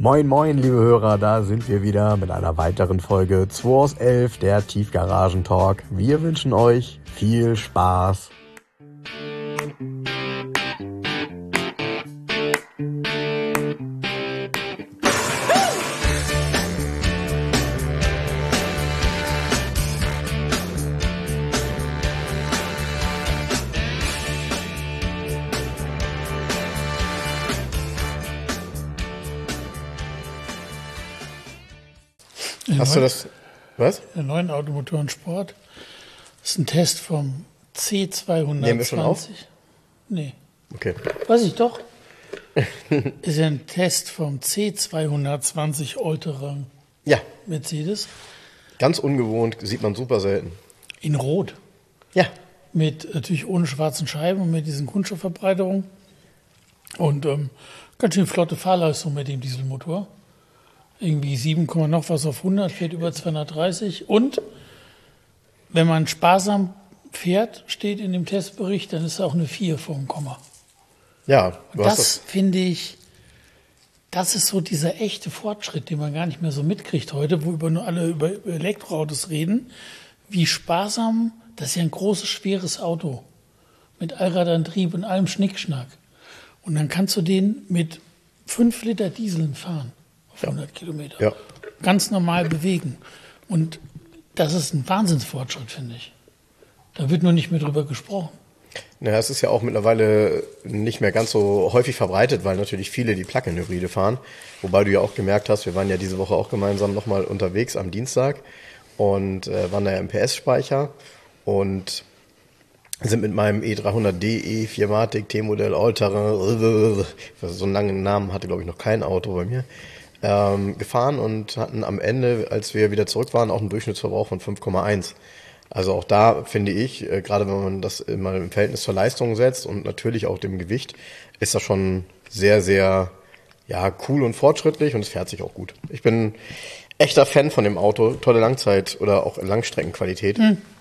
Moin moin, liebe Hörer, da sind wir wieder mit einer weiteren Folge 2 aus 11, der Tiefgaragen-Talk. Wir wünschen euch viel Spaß. Hast du das? Was? Der neuen Automotorensport. Das ist ein Test vom C220. Nehmen wir schon auf? Nee. Okay. Weiß ich doch. Ist ja ein Test vom C220 Allterrain Ja, Mercedes. ganz ungewohnt, sieht man super selten. In Rot. Ja, Mit natürlich ohne schwarzen Scheiben und mit diesen Kunststoffverbreiterungen. Und ganz schön flotte Fahrleistung mit dem Dieselmotor. Irgendwie 7, noch was auf 100, fährt über 230. Und wenn man sparsam fährt, steht in dem Testbericht, dann ist auch eine 4 vor dem Komma. ja. Und das finde ich, das ist so dieser echte Fortschritt, den man gar nicht mehr so mitkriegt heute, wo nur alle über Elektroautos reden. Wie sparsam, das ist ja ein großes, schweres Auto. Mit Allradantrieb und allem Schnickschnack. Und dann kannst du den mit 5 Liter Dieseln fahren. 100 Kilometer. Ja. Ganz normal bewegen. Und das ist ein Wahnsinnsfortschritt, finde ich. Da wird nur nicht mehr drüber gesprochen. Naja, es ist ja auch mittlerweile nicht mehr ganz so häufig verbreitet, weil natürlich viele die Plug-in-Hybride fahren. Wobei du ja auch gemerkt hast, wir waren ja diese Woche auch gemeinsam nochmal unterwegs am Dienstag und waren da ja im PS-Speicher und sind mit meinem E300D, E4matic, T-Modell, Allterrain, so einen langen Namen hatte, glaube ich, noch kein Auto bei mir, gefahren und hatten am Ende, als wir wieder zurück waren, auch einen Durchschnittsverbrauch von 5,1. Also auch da finde ich, gerade wenn man das mal im Verhältnis zur Leistung setzt und natürlich auch dem Gewicht, ist das schon sehr, sehr cool und fortschrittlich und es fährt sich auch gut. Ich bin echter Fan von dem Auto, tolle Langzeit- oder auch Langstreckenqualität.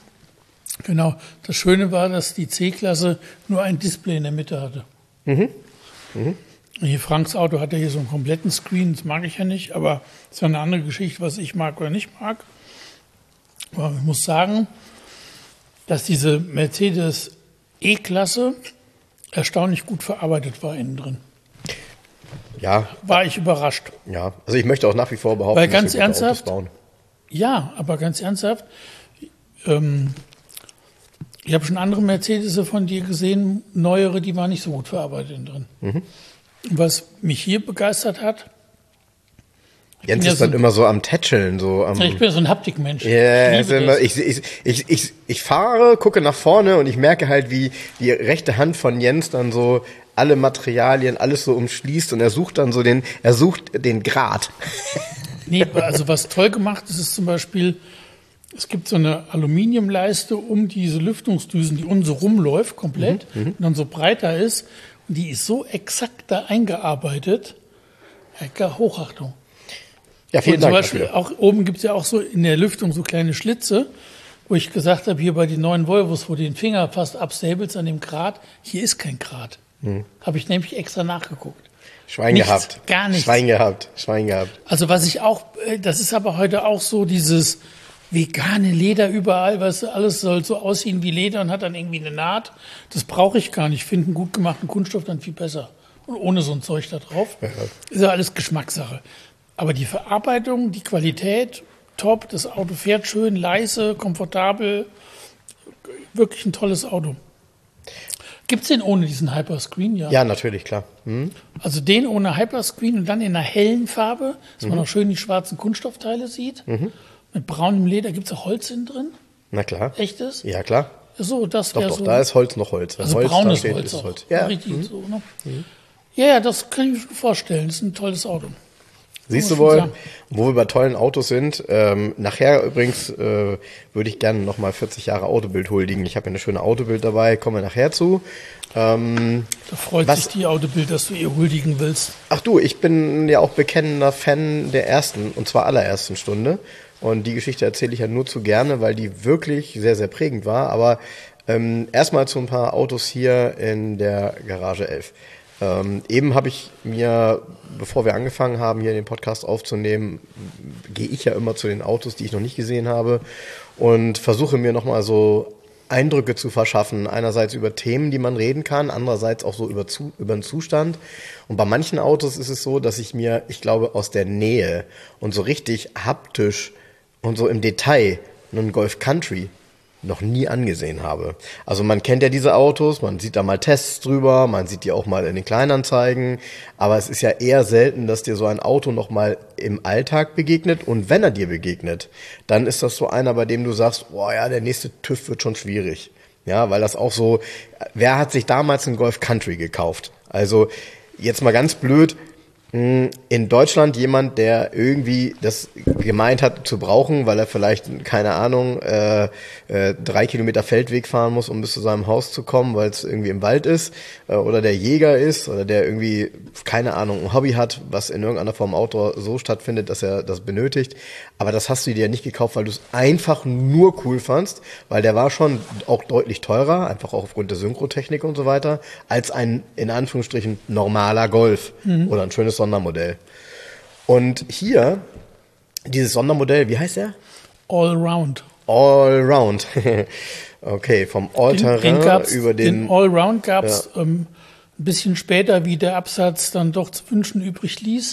Genau. Das Schöne war, dass die C-Klasse nur ein Display in der Mitte hatte. Hier Franks Auto hat ja hier so einen kompletten Screen, das mag ich ja nicht, aber das ist ja eine andere Geschichte, was ich mag oder nicht mag. Aber ich muss sagen, dass diese Mercedes E-Klasse erstaunlich gut verarbeitet war innen drin. Ja, War ich überrascht. ja. Also ich möchte auch nach wie vor behaupten, Weil ganz dass wir gute ernsthaft, Autos bauen. Ja, aber ganz ernsthaft, ich habe schon andere Mercedes von dir gesehen, neuere, die waren nicht so gut verarbeitet innen drin. Was mich hier begeistert hat, Jens ja ist dann immer so am Tätscheln, so am... ich bin ja so ein Haptikmensch. Ja, Ich liebe das. ich fahre, gucke nach vorne und ich merke halt, wie die rechte Hand von Jens dann so alle Materialien, alles so umschließt und er sucht dann so den Grat. Nee, also was toll gemacht ist, ist zum Beispiel, es gibt so eine Aluminiumleiste um diese Lüftungsdüsen, die unten so rumläuft komplett und dann so breiter ist. Und die ist so exakt da eingearbeitet. Hochachtung. Ja, vielen Und zum Dank Beispiel dafür. auch oben gibt es ja auch so in der Lüftung so kleine Schlitze, wo ich gesagt habe, hier bei den neuen Volvos, wo du den Finger fast absäbelst an dem Grat, hier ist kein Grat. Habe ich nämlich extra nachgeguckt. Schwein Nichts, gehabt. gar nichts. Schwein gehabt. Also was ich auch, das ist aber heute auch so dieses vegane Leder überall, weißt du, alles soll so aussehen wie Leder und hat dann irgendwie eine Naht. Das brauche ich gar nicht. Ich finde einen gut gemachten Kunststoff dann viel besser. Und ohne so ein Zeug da drauf. Ist ja alles Geschmackssache. Aber die Verarbeitung, die Qualität, top. Das Auto fährt schön, leise, komfortabel. Wirklich ein tolles Auto. Gibt es den ohne diesen Hyperscreen? Ja, natürlich, klar. Also den ohne Hyperscreen und dann in einer hellen Farbe, dass man auch schön die schwarzen Kunststoffteile sieht. Mit braunem Leder. Gibt es auch Holz innen drin? Na klar. Echtes? Ja, klar. So, das Doch, wäre doch, so. da ist Holz noch Holz. Wenn Also Holz braunes da steht, Holz ist auch. Holz. Ja. Richtig so, ne? Ja, das kann ich mir schon vorstellen. Das ist ein tolles Auto. Siehst du Muss man wohl, sagen. wo wir bei tollen Autos sind. Nachher übrigens würde ich gerne nochmal 40 Jahre Autobild huldigen. Ich habe ja eine schöne Autobild dabei, kommen wir nachher zu. Da freut sich die Autobild, dass du ihr huldigen willst. Ach du, ich bin ja auch bekennender Fan der ersten, und zwar allerersten Stunde. Und die Geschichte erzähle ich ja nur zu gerne, weil die wirklich sehr, sehr prägend war. Aber erstmal zu ein paar Autos hier in der Garage 11. Eben habe ich mir, bevor wir angefangen haben, hier den Podcast aufzunehmen, gehe ich ja immer zu den Autos, die ich noch nicht gesehen habe und versuche mir nochmal so Eindrücke zu verschaffen. Einerseits über Themen, die man reden kann, andererseits auch so über den Zustand. Und bei manchen Autos ist es so, dass ich glaube, aus der Nähe und so richtig haptisch und so im Detail einen Golf Country noch nie angesehen habe. Also man kennt ja diese Autos, man sieht da mal Tests drüber, man sieht die auch mal in den Kleinanzeigen, aber es ist ja eher selten, dass dir so ein Auto noch mal im Alltag begegnet, und wenn er dir begegnet, dann ist das so einer, bei dem du sagst, oh ja, der nächste TÜV wird schon schwierig. Ja, weil das auch so, wer hat sich damals einen Golf Country gekauft? Also jetzt mal ganz blöd, in Deutschland jemand, der irgendwie das gemeint hat zu brauchen, weil er vielleicht, keine Ahnung, 3 Kilometer Feldweg fahren muss, um bis zu seinem Haus zu kommen, weil es irgendwie im Wald ist, oder der Jäger ist, oder der irgendwie, keine Ahnung, ein Hobby hat, was in irgendeiner Form Outdoor so stattfindet, dass er das benötigt. Aber das hast du dir nicht gekauft, weil du es einfach nur cool fandst, weil der war schon auch deutlich teurer, einfach auch aufgrund der Synchrotechnik und so weiter, als ein, in Anführungsstrichen, normaler Golf oder ein schönes Sondermodell. Und hier, dieses Sondermodell, wie heißt der? Allround. Allround. Okay, vom All-Terrain über den Allround gab es ein bisschen später, wie der Absatz dann doch zu wünschen übrig ließ,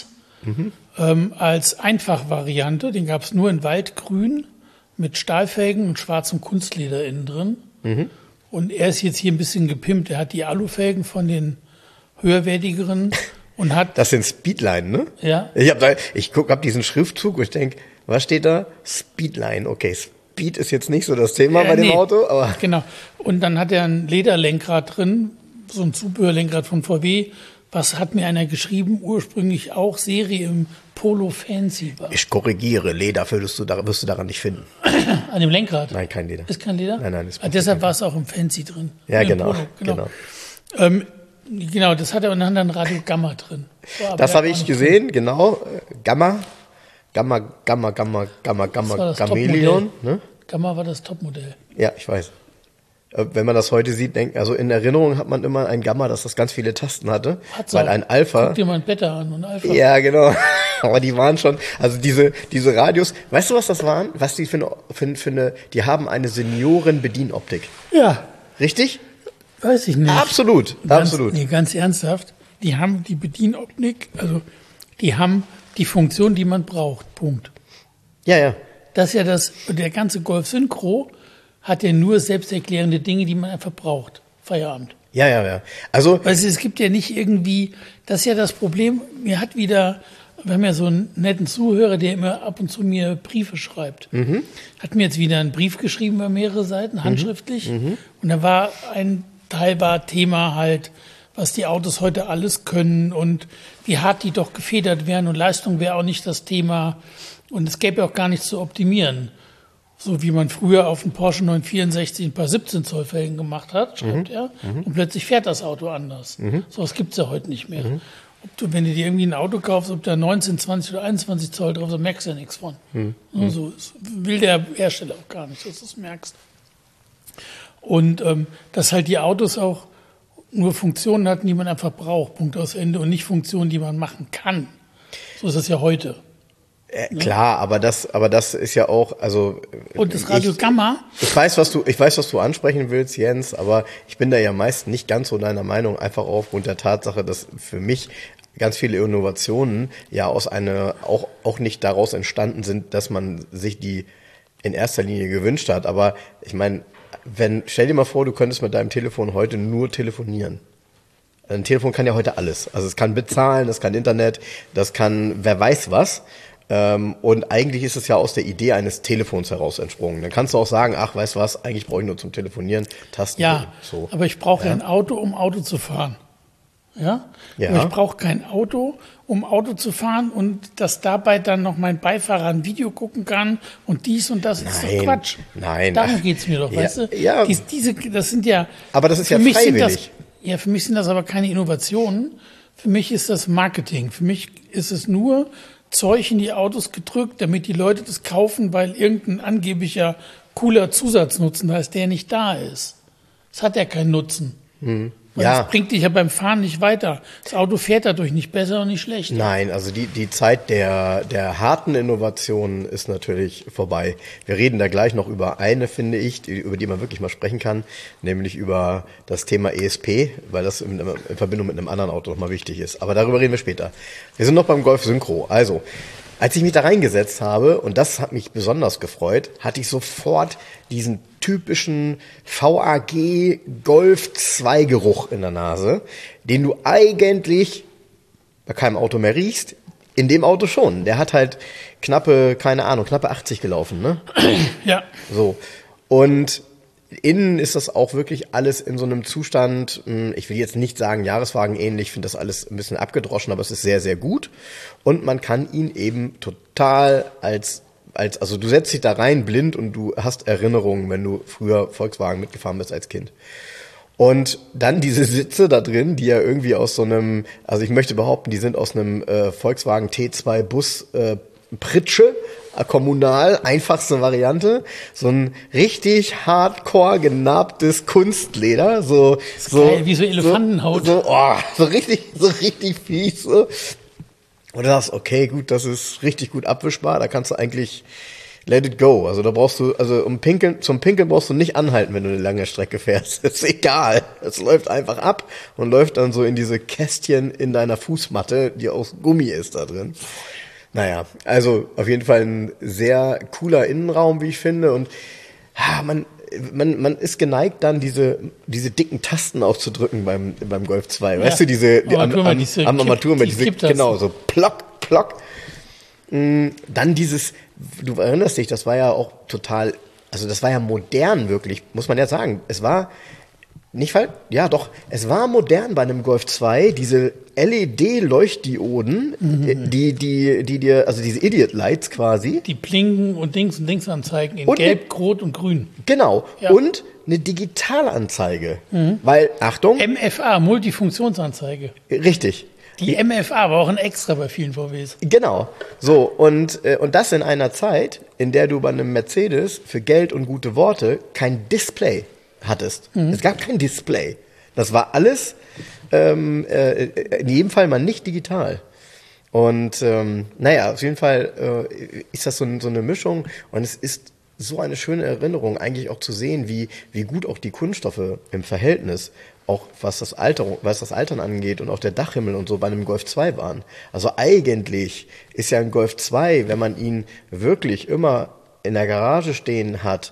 als Einfachvariante. Den gab es nur in Waldgrün mit Stahlfelgen und schwarzem Kunstleder innen drin. Und er ist jetzt hier ein bisschen gepimpt. Er hat die Alufelgen von den höherwertigeren und hat... Das sind Speedline, ne? Ja. Ich hab diesen Schriftzug und ich denke, was steht da? Speedline. Okay, Speed ist jetzt nicht so das Thema bei dem Auto, aber... Genau. Und dann hat er ein Lederlenkrad drin, so ein Zubehörlenkrad von VW. Was hat mir einer geschrieben? Ursprünglich auch Serie im Polo Fancy war. Ich korrigiere, Leder wirst du daran nicht finden. An dem Lenkrad? Nein, kein Leder. Ist kein Leder? Nein, ist deshalb war es auch im Fancy drin. Ja, genau. Genau, das hat er unter anderem Radio Gamma drin. Das habe ich gesehen, genau. Gamma, Gameleon. Ne? Gamma war das Topmodell. Ja, ich weiß. Wenn man das heute sieht, also in Erinnerung hat man immer ein Gamma, das ganz viele Tasten hatte. Weil ein Alpha... Guck dir mal ein Beta an und Alpha. Ja, genau. Aber die waren schon, also diese Radios, weißt du, was das waren? Was die für eine, die haben eine Senioren-Bedienoptik. Ja. Richtig? Weiß ich nicht. Absolut. Ganz ernsthaft. Die haben die Bedienoptik, also die haben die Funktion, die man braucht. Punkt. Ja. Das ist ja der ganze Golf Synchro hat ja nur selbsterklärende Dinge, die man einfach braucht. Feierabend. Ja. Also, es gibt ja nicht irgendwie, das ist ja das Problem, wir haben ja so einen netten Zuhörer, der immer ab und zu mir Briefe schreibt. Hat mir jetzt wieder einen Brief geschrieben über mehrere Seiten, handschriftlich. Und da war ein teilbar Thema halt, was die Autos heute alles können und wie hart die doch gefedert wären, und Leistung wäre auch nicht das Thema und es gäbe auch gar nichts zu optimieren. So wie man früher auf dem Porsche 964 ein paar 17 Zoll Felgen gemacht hat, schreibt er, und plötzlich fährt das Auto anders. So was gibt's ja heute nicht mehr. Wenn du dir irgendwie ein Auto kaufst, ob da 19, 20 oder 21 Zoll drauf ist, dann merkst du ja nichts von. So will der Hersteller auch gar nicht, dass du es merkst. Und dass halt die Autos auch nur Funktionen hatten, die man einfach braucht, Punkt aus Ende, und nicht Funktionen, die man machen kann. So ist das ja heute. Klar, aber das ist ja auch, also. Und das Radio Gamma? Ich weiß, was du ansprechen willst, Jens, aber ich bin da ja meist nicht ganz so deiner Meinung, einfach aufgrund der Tatsache, dass für mich ganz viele Innovationen ja auch nicht daraus entstanden sind, dass man sich die in erster Linie gewünscht hat. Aber ich meine, stell dir mal vor, du könntest mit deinem Telefon heute nur telefonieren. Ein Telefon kann ja heute alles. Also es kann bezahlen, das kann Internet, das kann wer weiß was. Und eigentlich ist es ja aus der Idee eines Telefons heraus entsprungen. Dann kannst du auch sagen, ach, weißt du was, eigentlich brauche ich nur zum Telefonieren Tasten. Ja, so. Aber ich brauche ja ein Auto, um Auto zu fahren. Ja? Aber ich brauche kein Auto, um Auto zu fahren und dass dabei dann noch mein Beifahrer ein Video gucken kann und dies und das. Ist doch Quatsch. Nein. Darum geht's mir doch, weißt du? Ja. Das sind ja... Aber das ist ja freiwillig. Für mich sind das aber keine Innovationen. Für mich ist das Marketing. Für mich ist es nur Zeug in die Autos gedrückt, damit die Leute das kaufen, weil irgendein angeblicher cooler Zusatznutzen da ist, der nicht da ist. Es hat ja keinen Nutzen. Weil das bringt dich ja beim Fahren nicht weiter. Das Auto fährt dadurch nicht besser und nicht schlechter. Nein, also die Zeit der harten Innovationen ist natürlich vorbei. Wir reden da gleich noch über eine, finde ich, über die man wirklich mal sprechen kann, nämlich über das Thema ESP, weil das in Verbindung mit einem anderen Auto nochmal wichtig ist. Aber darüber reden wir später. Wir sind noch beim Golf Synchro. Also, als ich mich da reingesetzt habe, und das hat mich besonders gefreut, hatte ich sofort diesen typischen VAG Golf 2 Geruch in der Nase, den du eigentlich bei keinem Auto mehr riechst, in dem Auto schon. Der hat halt knappe 80 gelaufen, ne? Ja. So. Und innen ist das auch wirklich alles in so einem Zustand, ich will jetzt nicht sagen Jahreswagen ähnlich, ich finde das alles ein bisschen abgedroschen, aber es ist sehr, sehr gut. Und man kann ihn eben total also du setzt dich da rein blind und du hast Erinnerungen, wenn du früher Volkswagen mitgefahren bist als Kind. Und dann diese Sitze da drin, die ja irgendwie aus so einem, also ich möchte behaupten, die sind aus einem Volkswagen T2 Bus Pritsche, kommunal, einfachste Variante, so ein richtig hardcore genarbtes Kunstleder, so geil, wie so Elefantenhaut. So richtig fies. So. Und du sagst, okay, gut, das ist richtig gut abwischbar, da kannst du eigentlich let it go. Also da brauchst du, zum Pinkeln brauchst du nicht anhalten, wenn du eine lange Strecke fährst. Das ist egal. Es läuft einfach ab und läuft dann so in diese Kästchen in deiner Fußmatte, die aus Gummi ist da drin. Naja, also auf jeden Fall ein sehr cooler Innenraum, wie ich finde. Und man ist geneigt, dann diese dicken Tasten auch zu drücken beim Golf 2. Weißt du, am Armaturen, genau, so plock, plock. Dann du erinnerst dich, das war ja auch total, also das war ja modern wirklich, muss man ja sagen. Es war es war modern bei einem Golf 2, diese LED-Leuchtdioden, die dir, also diese Idiot-Lights quasi. Die blinken und Dings anzeigen in Gelb, Rot und Grün. Genau. Ja. Und eine Digitalanzeige. Weil, Achtung. MFA, Multifunktionsanzeige. Richtig. Die MFA war auch ein Extra bei vielen VWs. Genau. So, und das in einer Zeit, in der du bei einem Mercedes für Geld und gute Worte kein Display hattest. Es gab kein Display. Das war alles in jedem Fall mal nicht digital. Und auf jeden Fall ist das so eine Mischung und es ist so eine schöne Erinnerung, eigentlich auch zu sehen, wie gut auch die Kunststoffe im Verhältnis, auch was das Altern angeht und auch der Dachhimmel und so bei einem Golf 2 waren. Also eigentlich ist ja ein Golf 2, wenn man ihn wirklich immer in der Garage stehen hat,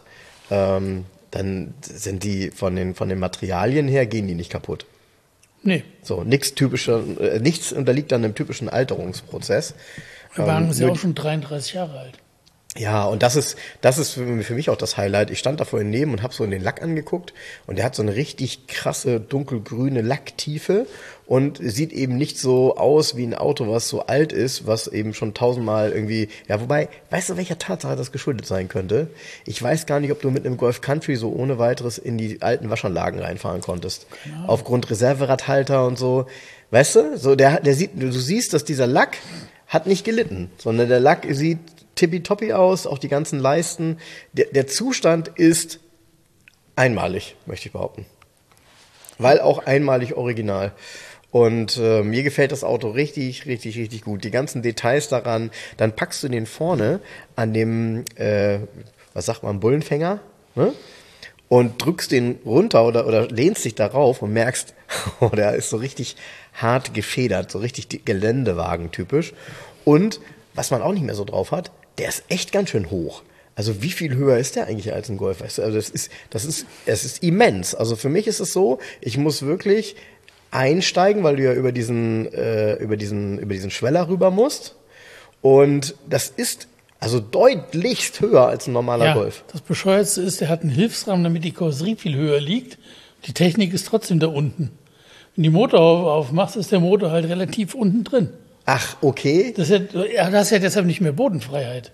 dann sind die von den Materialien her, gehen die nicht kaputt. Nee. So, nichts unterliegt dann einem typischen Alterungsprozess. Wir waren ja auch schon 33 Jahre alt. Ja, und das ist für mich auch das Highlight. Ich stand da vorhin neben und habe so in den Lack angeguckt und der hat so eine richtig krasse dunkelgrüne Lacktiefe und sieht eben nicht so aus wie ein Auto, was so alt ist, was eben schon 1000-mal irgendwie, ja, wobei, weißt du, welcher Tatsache das geschuldet sein könnte? Ich weiß gar nicht, ob du mit einem Golf Country so ohne weiteres in die alten Waschanlagen reinfahren konntest. Genau. Aufgrund Reserveradhalter und so. Weißt du, so du siehst, dass dieser Lack hat nicht gelitten, sondern der Lack sieht tippitoppi aus, auch die ganzen Leisten. Der Zustand ist einmalig, möchte ich behaupten. Weil auch einmalig original. Und mir gefällt das Auto richtig, richtig, richtig gut. Die ganzen Details daran. Dann packst du den vorne an dem, was sagt man, Bullenfänger, ne? Und drückst den runter oder lehnst dich darauf und merkst, oh, der ist so richtig hart gefedert, so richtig Geländewagen typisch. Und was man auch nicht mehr so drauf hat, der ist echt ganz schön hoch. Also wie viel höher ist der eigentlich als ein Golf? Weißt du? Also es ist immens. Also für mich ist es so, ich muss wirklich einsteigen, weil du ja über diesen Schweller rüber musst. Und das ist also deutlichst höher als ein normaler Golf. Das Bescheuertste ist, der hat einen Hilfsrahmen, damit die Karosserie viel höher liegt. Die Technik ist trotzdem da unten. Wenn die Motor aufmachst, ist der Motor halt relativ unten drin. Ach, okay. Das ist ja deshalb nicht mehr Bodenfreiheit.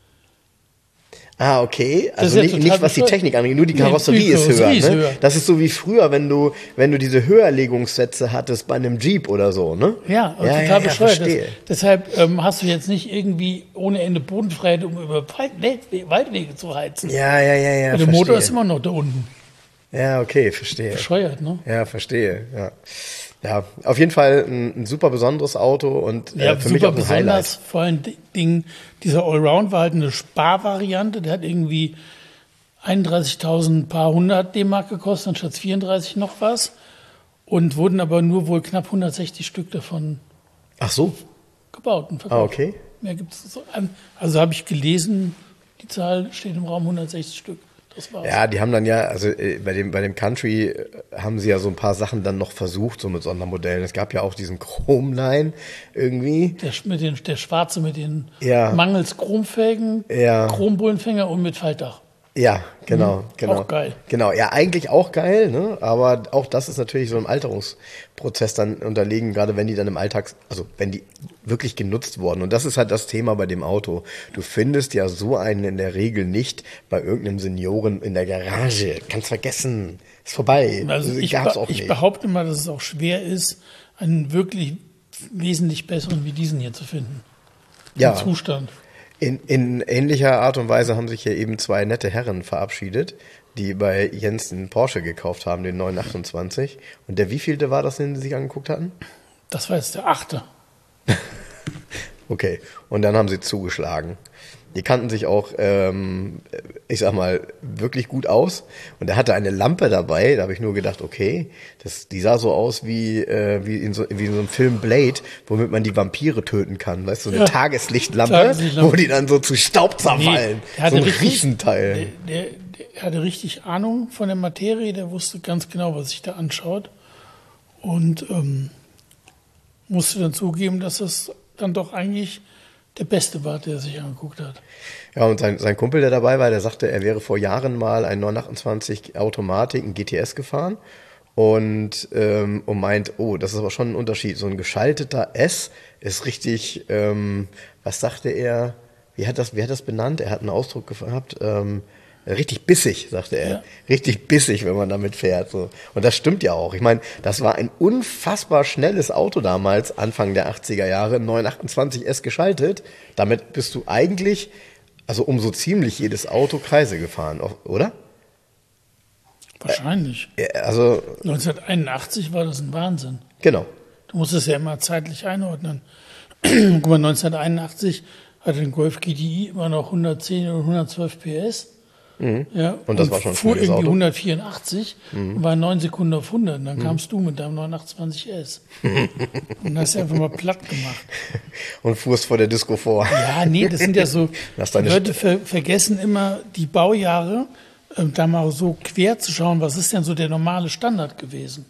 Ah, okay. Also nicht was die Technik angeht, nur die Karosserie ist höher. Ne? Das ist so wie früher, wenn du diese Höherlegungssätze hattest bei einem Jeep oder so, ne? Ja, total bescheuert. Deshalb hast du jetzt nicht irgendwie ohne Ende Bodenfreiheit, um über Waldwege zu heizen. Ja. Der Motor ist immer noch da unten. Ja, okay, verstehe. Bescheuert, ne? Ja, verstehe, ja. Ja, auf jeden Fall ein super besonderes Auto und Ja, für mich super auch ein besonders. Highlight. Vor allen Dingen, dieser Allround war halt eine Sparvariante. Der hat irgendwie 31.000 paar 100 D-Mark gekostet, anstatt 34 noch was. Und wurden aber nur wohl knapp 160 Stück davon Ach so, gebaut und verkauft. okay. Mehr gibt es so an. Also habe ich gelesen, die Zahl steht im Raum 160 Stück. Das war's. Ja, die haben dann ja, also bei dem Country haben sie ja so ein paar Sachen dann noch versucht, so mit Sondermodellen. Es gab ja auch diesen Chromline irgendwie. Der Schwarze mit den Ja. mangels Chromfelgen, Ja. Chrombullenfänger und mit Faltdach. Ja, genau. Auch geil. Genau, ja, eigentlich auch geil, ne? Aber auch das ist natürlich so einem Alterungsprozess dann unterlegen, gerade wenn die dann im Alltag, also wenn die wirklich genutzt wurden. Und das ist halt das Thema bei dem Auto. Du findest ja so einen in der Regel nicht bei irgendeinem Senioren in der Garage. Kannst vergessen. Ist vorbei. Also Gab's auch ich nicht. behaupte mal, dass es auch schwer ist, einen wirklich wesentlich besseren wie diesen hier zu finden. Ja. Im Zustand. In ähnlicher Art und Weise haben sich hier eben zwei nette Herren verabschiedet, die bei Jens den Porsche gekauft haben, den 928. Und der wievielte war das, den sie sich angeguckt hatten? Das war jetzt der 8. Okay, und dann haben sie zugeschlagen. Die kannten sich auch, ich sag mal, wirklich gut aus. Und er hatte eine Lampe dabei, da habe ich nur gedacht, okay, die sah so aus wie in so einem Film Blade, womit man die Vampire töten kann. Weißt du, so eine Ja. Tageslichtlampe, Tageslichtlampe. wo die dann so zu Staub zerfallen. der So hatte ein richtig- Riesenteil. Der hatte richtig Ahnung von der Materie, der wusste ganz genau, was sich da anschaut. Und musste dann zugeben, dass das dann doch eigentlich der Beste war, der sich angeguckt hat. Ja, und sein Kumpel, der dabei war, der sagte, er wäre vor Jahren mal ein 928 Automatik, ein GTS gefahren und meint, oh, das ist aber schon ein Unterschied. So ein geschalteter S ist richtig, was sagte er, wie hat das benannt? Er hat einen Ausdruck gehabt, richtig bissig, sagte er. Ja. Richtig bissig, wenn man damit fährt. So. Und das stimmt ja auch. Ich meine, das war ein unfassbar schnelles Auto damals, Anfang der 80er Jahre, 928S geschaltet. Damit bist du eigentlich, also um so ziemlich jedes Auto Kreise gefahren, oder? Wahrscheinlich. Also, 1981 war das ein Wahnsinn. genau. Du musst es ja immer zeitlich einordnen. Guck mal, 1981 hatte ein Golf GTI immer noch 110 oder 112 PS. Ja, Und das war schon ein fuhr schnelles irgendwie Auto. 184 und war 9 Sekunden auf 100. Und dann kamst du mit deinem 928S. Und hast einfach mal platt gemacht. Und fuhrst vor der Disco vor. Ja, nee, das sind ja so, Lass die deine Leute vergessen immer die Baujahre, da mal so quer zu schauen, was ist denn so der normale Standard gewesen.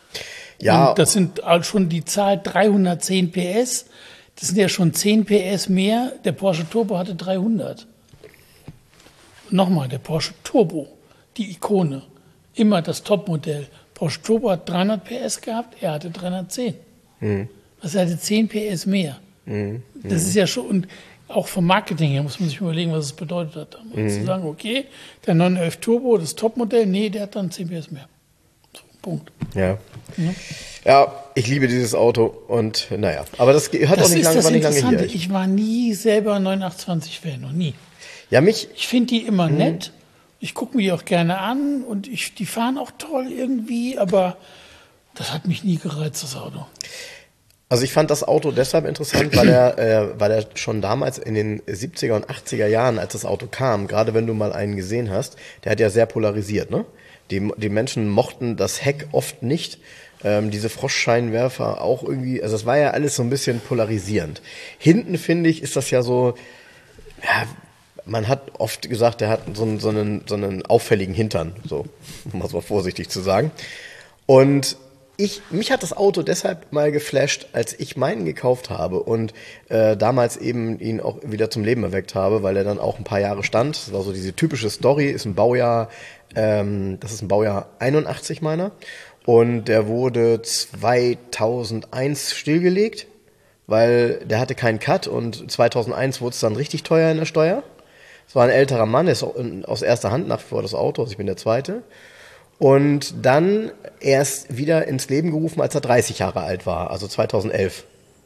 Ja, Und das sind halt schon die Zahl 310 PS. Das sind ja schon 10 PS mehr. Der Porsche Turbo hatte 300. Nochmal, der Porsche Turbo, die Ikone, immer das Topmodell. Porsche Turbo hat 300 PS gehabt, er hatte 310. Also er hatte 10 PS mehr. Das ist ja schon, und auch vom Marketing her muss man sich überlegen, was es bedeutet hat. Damals. Zu sagen, okay, der 911 Turbo, das Topmodell, nee, der hat dann 10 PS mehr. So, Punkt. ja. Ja, ich liebe dieses Auto und naja, aber das hat Das auch nicht ist lange, das war nicht lange Interessante. hier. Ich war nie selber 928-Fan, noch nie. Ja, mich, Ich finde die immer nett. Ich gucke mir die auch gerne an und die fahren auch toll irgendwie, aber das hat mich nie gereizt, das Auto. also ich fand das Auto deshalb interessant, weil er schon damals in den 70er und 80er Jahren, als das Auto kam, gerade wenn du mal einen gesehen hast, der hat ja sehr polarisiert, ne? Die Menschen mochten das Heck oft nicht. Diese Froschscheinwerfer auch irgendwie, also das war ja alles so ein bisschen polarisierend. Hinten, finde ich, ist das ja so, ja, man hat oft gesagt, der hat so einen auffälligen Hintern, so, um mal so vorsichtig zu sagen. Und mich hat das Auto deshalb mal geflasht, als ich meinen gekauft habe und damals eben ihn auch wieder zum Leben erweckt habe, weil er dann auch ein paar Jahre stand. Das war so diese typische Story, ist ein Baujahr, das ist ein Baujahr 81 meiner. Und der wurde 2001 stillgelegt, weil der hatte keinen Cut und 2001 wurde es dann richtig teuer in der Steuer. Es war ein älterer Mann, ist aus erster Hand nach wie vor das Auto, also ich bin der Zweite. Und dann erst wieder ins Leben gerufen, als er 30 Jahre alt war, also 2011.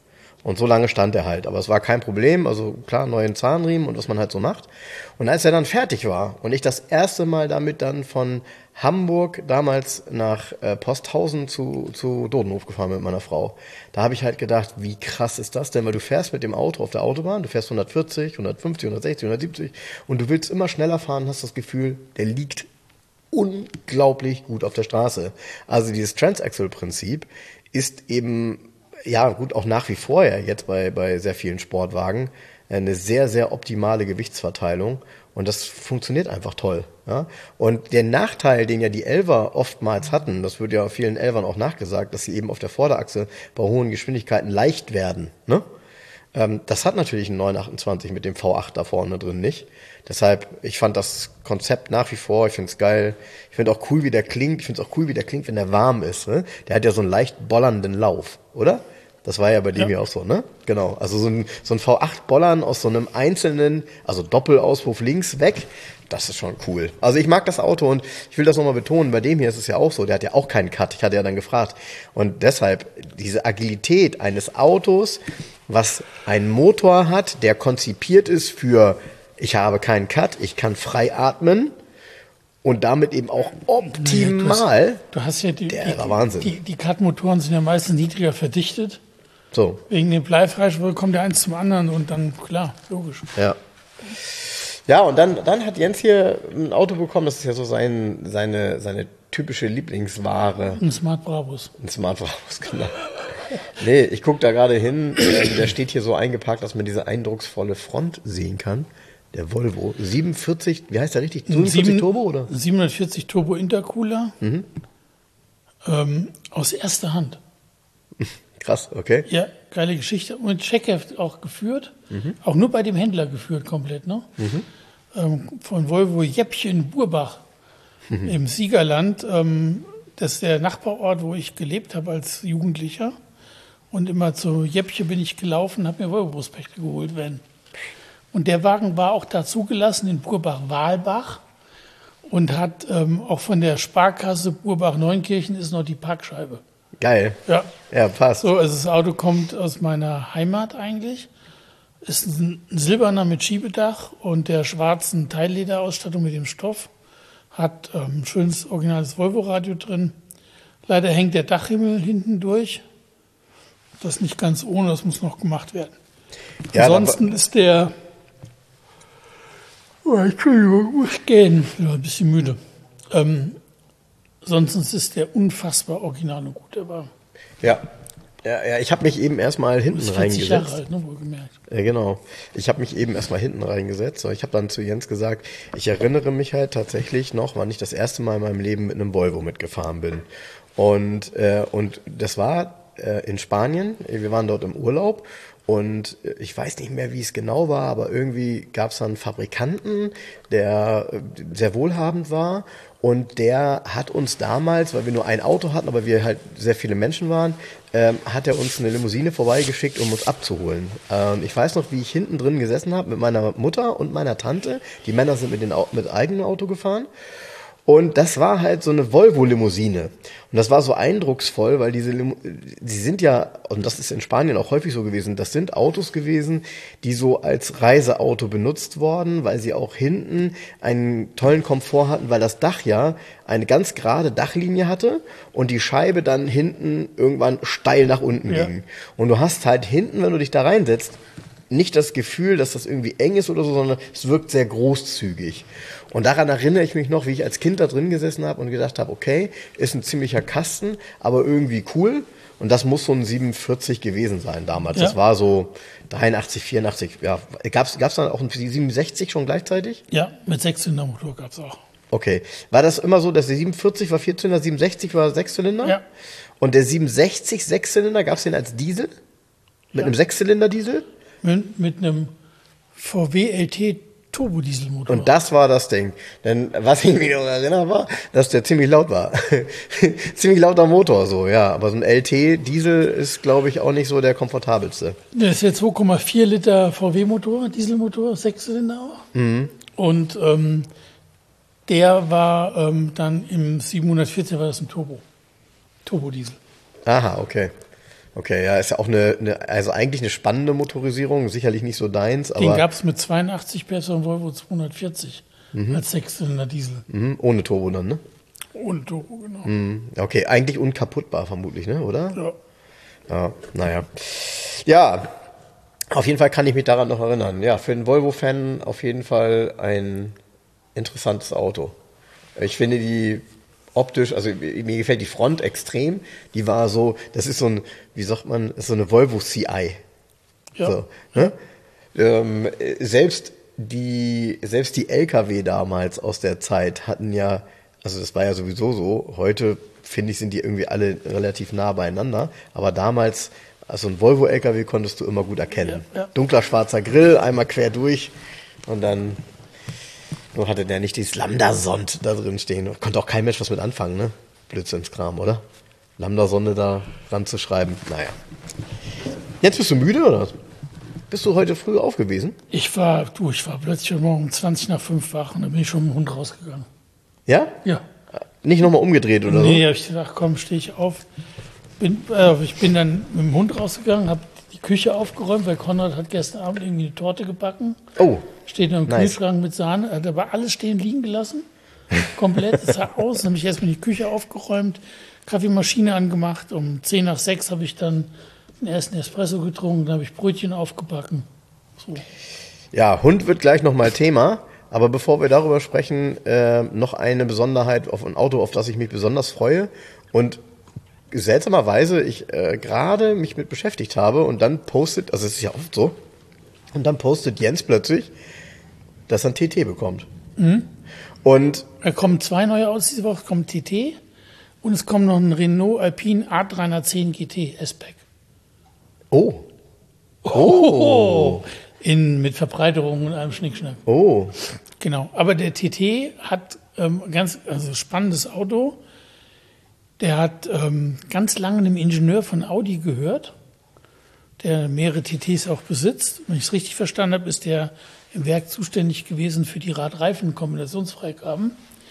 Und so lange stand er halt. Aber es war kein Problem. Also klar, neuen Zahnriemen und was man halt so macht. Und als er dann fertig war und ich das erste Mal damit dann von Hamburg damals nach Posthausen zu Dodenhof gefahren mit meiner Frau, da habe ich halt gedacht, wie krass ist das denn? Weil du fährst mit dem Auto auf der Autobahn, du fährst 140, 150, 160, 170 und du willst immer schneller fahren, hast das Gefühl, der liegt unglaublich gut auf der Straße. Also dieses Transaxle-Prinzip ist eben, ja gut, auch nach wie vor ja jetzt bei sehr vielen Sportwagen eine sehr, sehr optimale Gewichtsverteilung und das funktioniert einfach toll. Ja? Und der Nachteil, den ja die Elfer oftmals hatten, das wird ja vielen Elfern auch nachgesagt, dass sie eben auf der Vorderachse bei hohen Geschwindigkeiten leicht werden. Ne? Das hat natürlich ein 928 mit dem V8 da vorne drin nicht. Deshalb, ich fand das Konzept nach wie vor, ich finde es geil. Ich finde auch cool, wie der klingt. Ich finde es auch cool, wie der klingt, wenn der warm ist. Ne? Der hat ja so einen leicht bollernden Lauf, oder? Das war ja bei dem ja auch so, ne? Genau. Also so ein V8-Bollern aus so einem einzelnen, also Doppelauspuff links weg, das ist schon cool. Also ich mag das Auto und ich will das nochmal betonen, bei dem hier ist es ja auch so, der hat ja auch keinen Cut, ich hatte ja dann gefragt. Und deshalb, diese Agilität eines Autos, was einen Motor hat, der konzipiert ist für, ich habe keinen Cut, ich kann frei atmen und damit eben auch optimal. Du hast ja der war Wahnsinn. Die Cut-Motoren sind ja meistens niedriger verdichtet. So. Wegen dem Bleifreischwur kommt der eins zum anderen und dann, klar, logisch. Ja. Ja, und dann hat Jens hier ein Auto bekommen, das ist ja so seine typische Lieblingsware. Ein Smart Brabus. Ein Smart Brabus, genau. Nee, ich gucke da gerade hin, der steht hier so eingeparkt, dass man diese eindrucksvolle Front sehen kann. Der Volvo 47, wie heißt der richtig? 47 Turbo, oder? 740 Turbo Intercooler. Aus erster Hand. Krass, okay. Ja, geile Geschichte. Und Checkheft auch geführt. Auch nur bei dem Händler geführt komplett, ne? Von Volvo Jeppchen Burbach im Siegerland. Das ist der Nachbarort, wo ich gelebt habe als Jugendlicher. Und immer zu Jeppchen bin ich gelaufen, habe mir Volvo-Prospekte geholt, wenn. Und der Wagen war auch da zugelassen in Burbach-Walbach und hat auch von der Sparkasse Burbach-Neunkirchen ist noch die Parkscheibe. Geil. Ja. Ja, passt. So, also das Auto kommt aus meiner Heimat eigentlich. Ist ein silberner mit Schiebedach und der schwarzen Teillederausstattung mit dem Stoff. Hat ein schönes originales Volvo-Radio drin. Leider hängt der Dachhimmel hinten durch. Das nicht ganz ohne, das muss noch gemacht werden. Ja, ansonsten ist der... Oh, Entschuldigung, muss gehen. Ich bin ein bisschen müde. Sonst ist der unfassbar original und gut, der Wagen. Ja, ich habe mich eben erstmal hinten reingesetzt. Jahre alt, ne, wohlgemerkt. Genau. Ich habe mich eben erstmal hinten reingesetzt. Ich habe dann zu Jens gesagt, ich erinnere mich halt tatsächlich noch, wann ich das erste Mal in meinem Leben mit einem Volvo mitgefahren bin. Und das war in Spanien. Wir waren dort im Urlaub. Und ich weiß nicht mehr, wie es genau war, aber irgendwie gab es da einen Fabrikanten, der sehr wohlhabend war. Und der hat uns damals, weil wir nur ein Auto hatten, aber wir halt sehr viele Menschen waren, hat er uns eine Limousine vorbeigeschickt, um uns abzuholen. Ich weiß noch, wie ich hinten drin gesessen habe mit meiner Mutter und meiner Tante. Die Männer sind mit eigenem Auto gefahren. Und das war halt so eine Volvo-Limousine. Und das war so eindrucksvoll, weil die sind ja, und das ist in Spanien auch häufig so gewesen, das sind Autos gewesen, die so als Reiseauto benutzt worden, weil sie auch hinten einen tollen Komfort hatten, weil das Dach ja eine ganz gerade Dachlinie hatte und die Scheibe dann hinten irgendwann steil nach unten ging. Und du hast halt hinten, wenn du dich da reinsetzt, nicht das Gefühl, dass das irgendwie eng ist oder so, sondern es wirkt sehr großzügig. Und daran erinnere ich mich noch, wie ich als Kind da drin gesessen habe und gedacht habe, okay, ist ein ziemlicher Kasten, aber irgendwie cool. Und das muss so ein 47 gewesen sein damals. Ja. Das war so 83, 84. Ja. Gab's dann auch ein 67 schon gleichzeitig? Ja, mit Sechszylindermotor gab's auch. Okay. War das immer so, dass der 47 war Vierzylinder, 67 war Sechszylinder? Ja. Und der 67 Sechszylinder, gab's den als Diesel? Mit einem Sechszylinder-Diesel? Mit einem VW LT Turbodieselmotor. Und das war das Ding. Denn was ich mich noch erinnere war, dass der ziemlich laut war. Ziemlich lauter Motor so, ja. Aber so ein LT-Diesel ist, glaube ich, auch nicht so der komfortabelste. Das ist der 2,4 Liter VW-Motor, Dieselmotor, Sechszylinder auch. Und der war dann im 714 war das ein Turbodiesel. Aha, okay. Okay, ja, ist ja auch also eigentlich eine spannende Motorisierung, sicherlich nicht so deins, aber. Den gab es mit 82 PS und Volvo 240 als Sechszylinder Diesel. Ohne Turbo dann, ne? Und Turbo, genau. Okay, eigentlich unkaputtbar vermutlich, ne, oder? Ja. Ja, naja. Ja, auf jeden Fall kann ich mich daran noch erinnern. Ja, für einen Volvo-Fan auf jeden Fall ein interessantes Auto. Ich finde die optisch, also mir gefällt die Front extrem. Die war so, das ist so ein, wie sagt man, so eine Volvo CI. Ja. So, ne? Selbst die LKW damals aus der Zeit hatten ja, also das war ja sowieso so, heute finde ich, sind die irgendwie alle relativ nah beieinander, aber damals, also ein Volvo LKW konntest du immer gut erkennen. Ja. Dunkler schwarzer Grill, einmal quer durch und dann nur hatte der nicht dieses Lambda-Sond da drin stehen. Konnte auch kein Mensch was mit anfangen, ne? Blödsinnskram, oder? Lambda-Sonde da ranzuschreiben. Naja. Jetzt bist du müde, oder? Bist du heute früh auf gewesen? Ich war plötzlich heute Morgen um 20 nach 5 wach und dann bin ich schon mit dem Hund rausgegangen. Ja? Ja. Nicht nochmal umgedreht oder Nee, hab ich gedacht, komm, stehe ich auf. Ich bin dann mit dem Hund rausgegangen, habe die Küche aufgeräumt, weil Konrad hat gestern Abend irgendwie eine Torte gebacken. Oh. Steht noch im Nice. Kühlschrank mit Sahne. Er hat aber alles stehen liegen gelassen. Komplett. Es sah aus. Dann habe ich erstmal die Küche aufgeräumt, Kaffeemaschine angemacht. Um 10 nach 6 habe ich dann den ersten Espresso getrunken. Dann habe ich Brötchen aufgebacken. So. Ja, Hund wird gleich nochmal Thema. Aber bevor wir darüber sprechen, noch eine Besonderheit auf ein Auto, auf das ich mich besonders freue. Und seltsamerweise ich gerade mich mit beschäftigt habe und dann postet, also es ist ja oft so, und dann postet Jens plötzlich, dass er ein TT bekommt. Und Da kommen 2 neue Autos diese Woche. Es kommt TT und es kommt noch ein Renault Alpine A310 GT S-Pack. Mit Verbreiterung und allem Schnickschnack. Oh. Genau. Aber der TT hat spannendes Auto. Der hat ganz lange einem Ingenieur von Audi gehört, der mehrere TTs auch besitzt. Wenn ich es richtig verstanden habe, ist der im Werk zuständig gewesen für die Radreifen-Kombinationsfreigaben.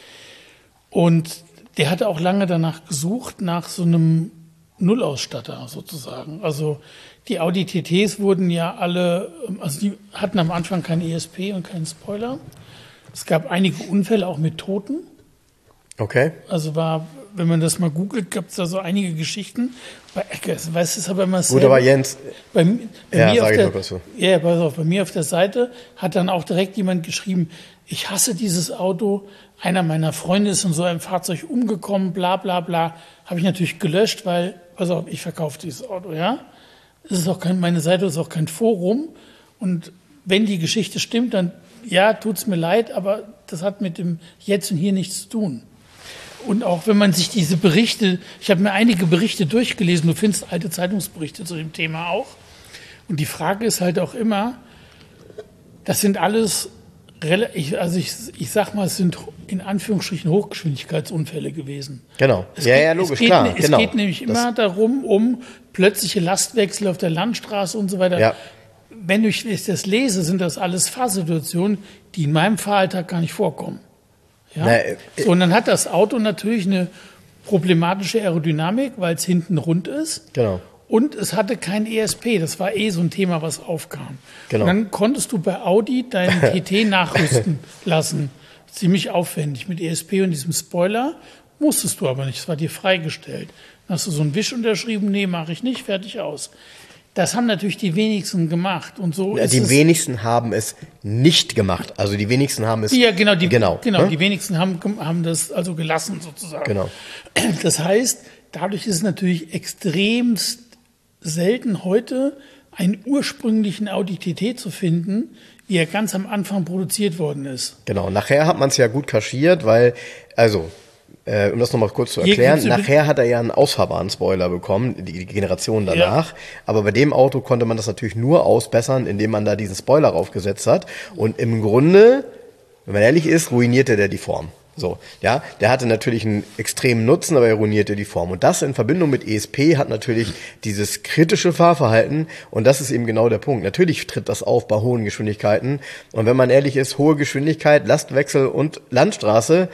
Und der hatte auch lange danach gesucht, nach so einem Nullausstatter sozusagen. Also die Audi TTs wurden ja alle, also die hatten am Anfang kein ESP und keinen Spoiler. Es gab einige Unfälle auch mit Toten. Okay. Also wenn man das mal googelt, gab es da so einige Geschichten. Weißt du, es ist aber immer Gut, aber Jens, bei ja, mir sag auf ich der, noch was so. ja, pass auf, bei mir auf der Seite hat dann auch direkt jemand geschrieben, ich hasse dieses Auto, einer meiner Freunde ist in so einem Fahrzeug umgekommen, bla bla bla. Habe ich natürlich gelöscht, weil, pass auf, ich verkaufe dieses Auto, ja. Es ist auch meine Seite ist auch kein Forum. Und wenn die Geschichte stimmt, dann ja, tut's mir leid, aber das hat mit dem Jetzt und Hier nichts zu tun. Und auch wenn man sich diese Berichte, ich habe mir einige Berichte durchgelesen, du findest alte Zeitungsberichte zu dem Thema auch. Und die Frage ist halt auch immer, das sind alles, ich sag mal, es sind in Anführungsstrichen Hochgeschwindigkeitsunfälle gewesen. Genau. Es geht nämlich immer darum, um plötzliche Lastwechsel auf der Landstraße und so weiter. Ja. Wenn ich das lese, sind das alles Fahrsituationen, die in meinem Fahralltag gar nicht vorkommen. Ja? So, und dann hat das Auto natürlich eine problematische Aerodynamik, weil es hinten rund ist. Genau. Und es hatte kein ESP. Das war so ein Thema, was aufkam. Genau. Und dann konntest du bei Audi deinen TT nachrüsten lassen. Ziemlich aufwendig mit ESP und diesem Spoiler. Musstest du aber nicht. Es war dir freigestellt. Dann hast du so einen Wisch unterschrieben. Nee, mache ich nicht. Fertig aus. Das haben natürlich die wenigsten gemacht. Und so ja, die wenigsten haben es nicht gemacht. Also die wenigsten haben es... Ja, genau. Die ne? wenigsten haben das also gelassen sozusagen. Genau. Das heißt, dadurch ist es natürlich extremst selten heute einen ursprünglichen Audi TT zu finden, wie er ganz am Anfang produziert worden ist. Genau, nachher hat man es ja gut kaschiert, weil, also, um das nochmal kurz zu erklären, nachher hat er ja einen ausfahrbaren Spoiler bekommen, die Generation danach. Ja. Aber bei dem Auto konnte man das natürlich nur ausbessern, indem man da diesen Spoiler raufgesetzt hat. Und im Grunde, wenn man ehrlich ist, ruinierte der die Form. So, ja, der hatte natürlich einen extremen Nutzen, aber er ruinierte die Form. Und das in Verbindung mit ESP hat natürlich dieses kritische Fahrverhalten, und das ist eben genau der Punkt. Natürlich tritt das auf bei hohen Geschwindigkeiten. Und wenn man ehrlich ist, hohe Geschwindigkeit, Lastwechsel und Landstraße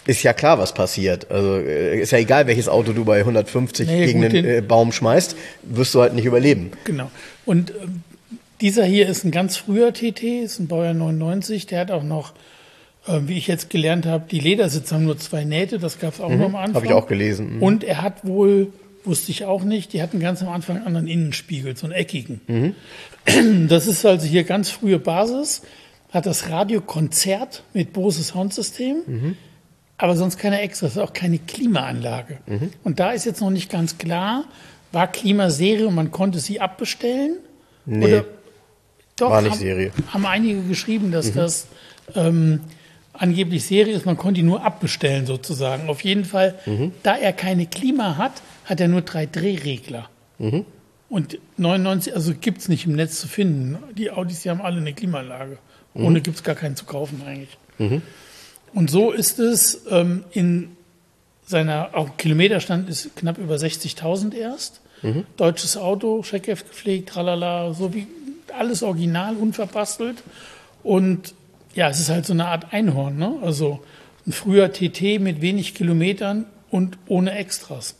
ist ja klar, was passiert. Also ist ja egal, welches Auto du bei 150 gegen den Baum schmeißt, wirst du halt nicht überleben. Genau. Und dieser hier ist ein ganz früher TT, ist ein Baujahr 99, der hat auch noch, wie ich jetzt gelernt habe, die Ledersitze haben nur 2 Nähte, das gab es auch noch am Anfang. Habe ich auch gelesen. Und er hat wohl, wusste ich auch nicht, die hatten ganz am Anfang einen anderen Innenspiegel, so einen eckigen. Das ist also hier ganz frühe Basis, hat das Radiokonzert mit Bose Soundsystem, aber sonst keine Extras, auch keine Klimaanlage. Und da ist jetzt noch nicht ganz klar, war Klimaserie und man konnte sie abbestellen? Nee, oder doch, war nicht Serie. Haben einige geschrieben, dass das angeblich Serie ist, man konnte die nur abbestellen sozusagen. Auf jeden Fall, da er keine Klima hat, hat er nur 3 Drehregler. Und 99, also gibt es nicht im Netz zu finden. Die Audis, die haben alle eine Klimaanlage. Ohne gibt es gar keinen zu kaufen eigentlich. Und so ist es in seiner, auch Kilometerstand ist knapp über 60.000 erst. Deutsches Auto, Scheckheft gepflegt, tralala, so wie alles original, unverbastelt. Und ja, es ist halt so eine Art Einhorn, ne? Also ein früher TT mit wenig Kilometern und ohne Extras.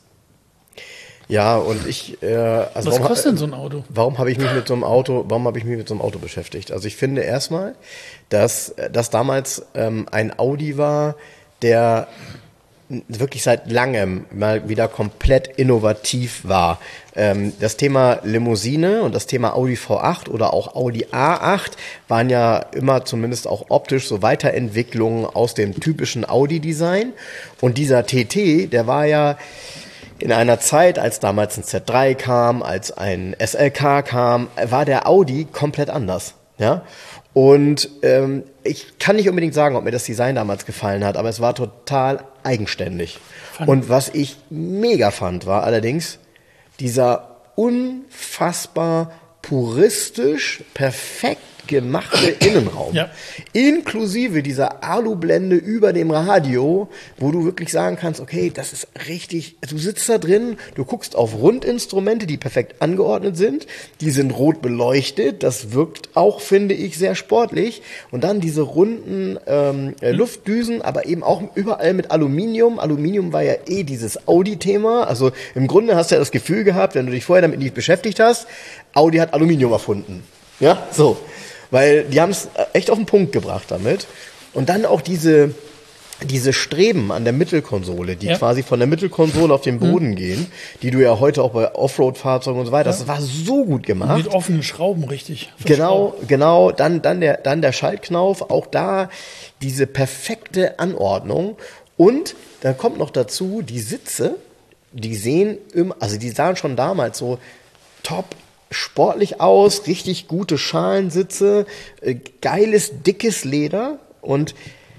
Ja, und ich, also was kostet denn so ein Auto? Warum habe ich mich mit so einem Auto beschäftigt? Also ich finde erstmal, dass das damals ein Audi war, der wirklich seit langem mal wieder komplett innovativ war. Das Thema Limousine und das Thema Audi V8 oder auch Audi A8 waren ja immer zumindest auch optisch so Weiterentwicklungen aus dem typischen Audi-Design. Und dieser TT, der war ja in einer Zeit, als damals ein Z3 kam, als ein SLK kam, war der Audi komplett anders. Ja? Und ich kann nicht unbedingt sagen, ob mir das Design damals gefallen hat, aber es war total eigenständig. Und was ich mega fand, war allerdings dieser unfassbar puristisch perfekt gemachte Innenraum. Ja. Inklusive dieser Alublende über dem Radio, wo du wirklich sagen kannst, okay, das ist richtig, du sitzt da drin, du guckst auf Rundinstrumente, die perfekt angeordnet sind, die sind rot beleuchtet, das wirkt auch, finde ich, sehr sportlich. Und dann diese runden Luftdüsen, aber eben auch überall mit Aluminium. Aluminium war ja dieses Audi-Thema, also im Grunde hast du ja das Gefühl gehabt, wenn du dich vorher damit nicht beschäftigt hast, Audi hat Aluminium erfunden. Ja, so. Weil die haben es echt auf den Punkt gebracht damit. Und dann auch diese Streben an der Mittelkonsole, die quasi von der Mittelkonsole auf den Boden gehen, die du ja heute auch bei Offroad-Fahrzeugen und so weiter, das war so gut gemacht. Mit offenen Schrauben, richtig. Genau. Dann der Schaltknauf, auch da diese perfekte Anordnung. Und dann kommt noch dazu, die Sitze, die sahen schon damals so top sportlich aus, richtig gute Schalensitze, geiles, dickes Leder und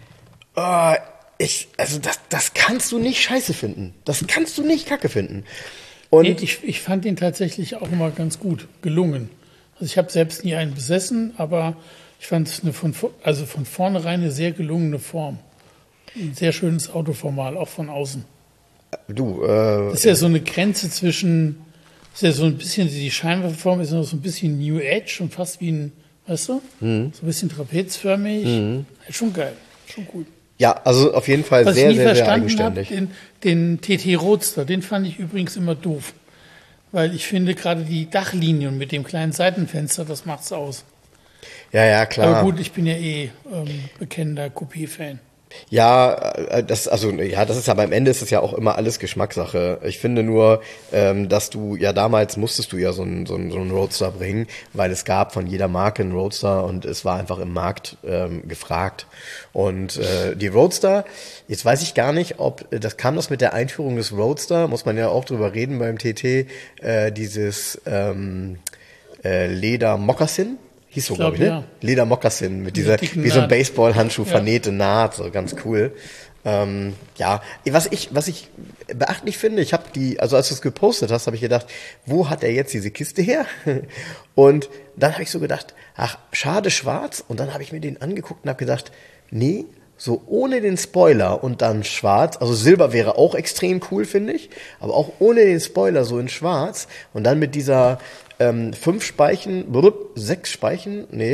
das kannst du nicht scheiße finden. Das kannst du nicht kacke finden. Und nee, ich fand ihn tatsächlich auch immer ganz gut gelungen. Also ich habe selbst nie einen besessen, aber ich fand es von vornherein eine sehr gelungene Form. Ein sehr schönes Autoformat, auch von außen. Das ist ja so eine Grenze zwischen, ist ja so ein bisschen, die Scheinwerferform ist noch so ein bisschen New Age und fast wie ein, weißt du, so ein bisschen trapezförmig. Schon geil, schon cool. Ja, also auf jeden Fall sehr, sehr, sehr eigenständig. Den TT Roadster, den fand ich übrigens immer doof. Weil ich finde gerade die Dachlinien mit dem kleinen Seitenfenster, das macht's aus. Ja, klar. Aber gut, ich bin ja bekennender Coupé-Fan. Ja, das ist aber am Ende ist es ja auch immer alles Geschmackssache. Ich finde nur, dass du ja damals musstest du ja so einen Roadster bringen, weil es gab von jeder Marke einen Roadster und es war einfach im Markt gefragt. Und die Roadster, jetzt weiß ich gar nicht, ob kam das mit der Einführung des Roadster, muss man ja auch drüber reden beim TT, dieses Leder-Moccasin. Hieß so, glaube ich, ne? Ja. Ledermoccasin mit dieser, wie so ein Baseballhandschuh vernähte Naht, so ganz cool. Was ich beachtlich finde, ich habe also als du es gepostet hast, habe ich gedacht, wo hat er jetzt diese Kiste her? Und dann habe ich so gedacht, ach, schade schwarz. Und dann habe ich mir den angeguckt und habe gedacht, nee, so ohne den Spoiler und dann schwarz, also Silber wäre auch extrem cool, finde ich, aber auch ohne den Spoiler so in schwarz und dann mit dieser 5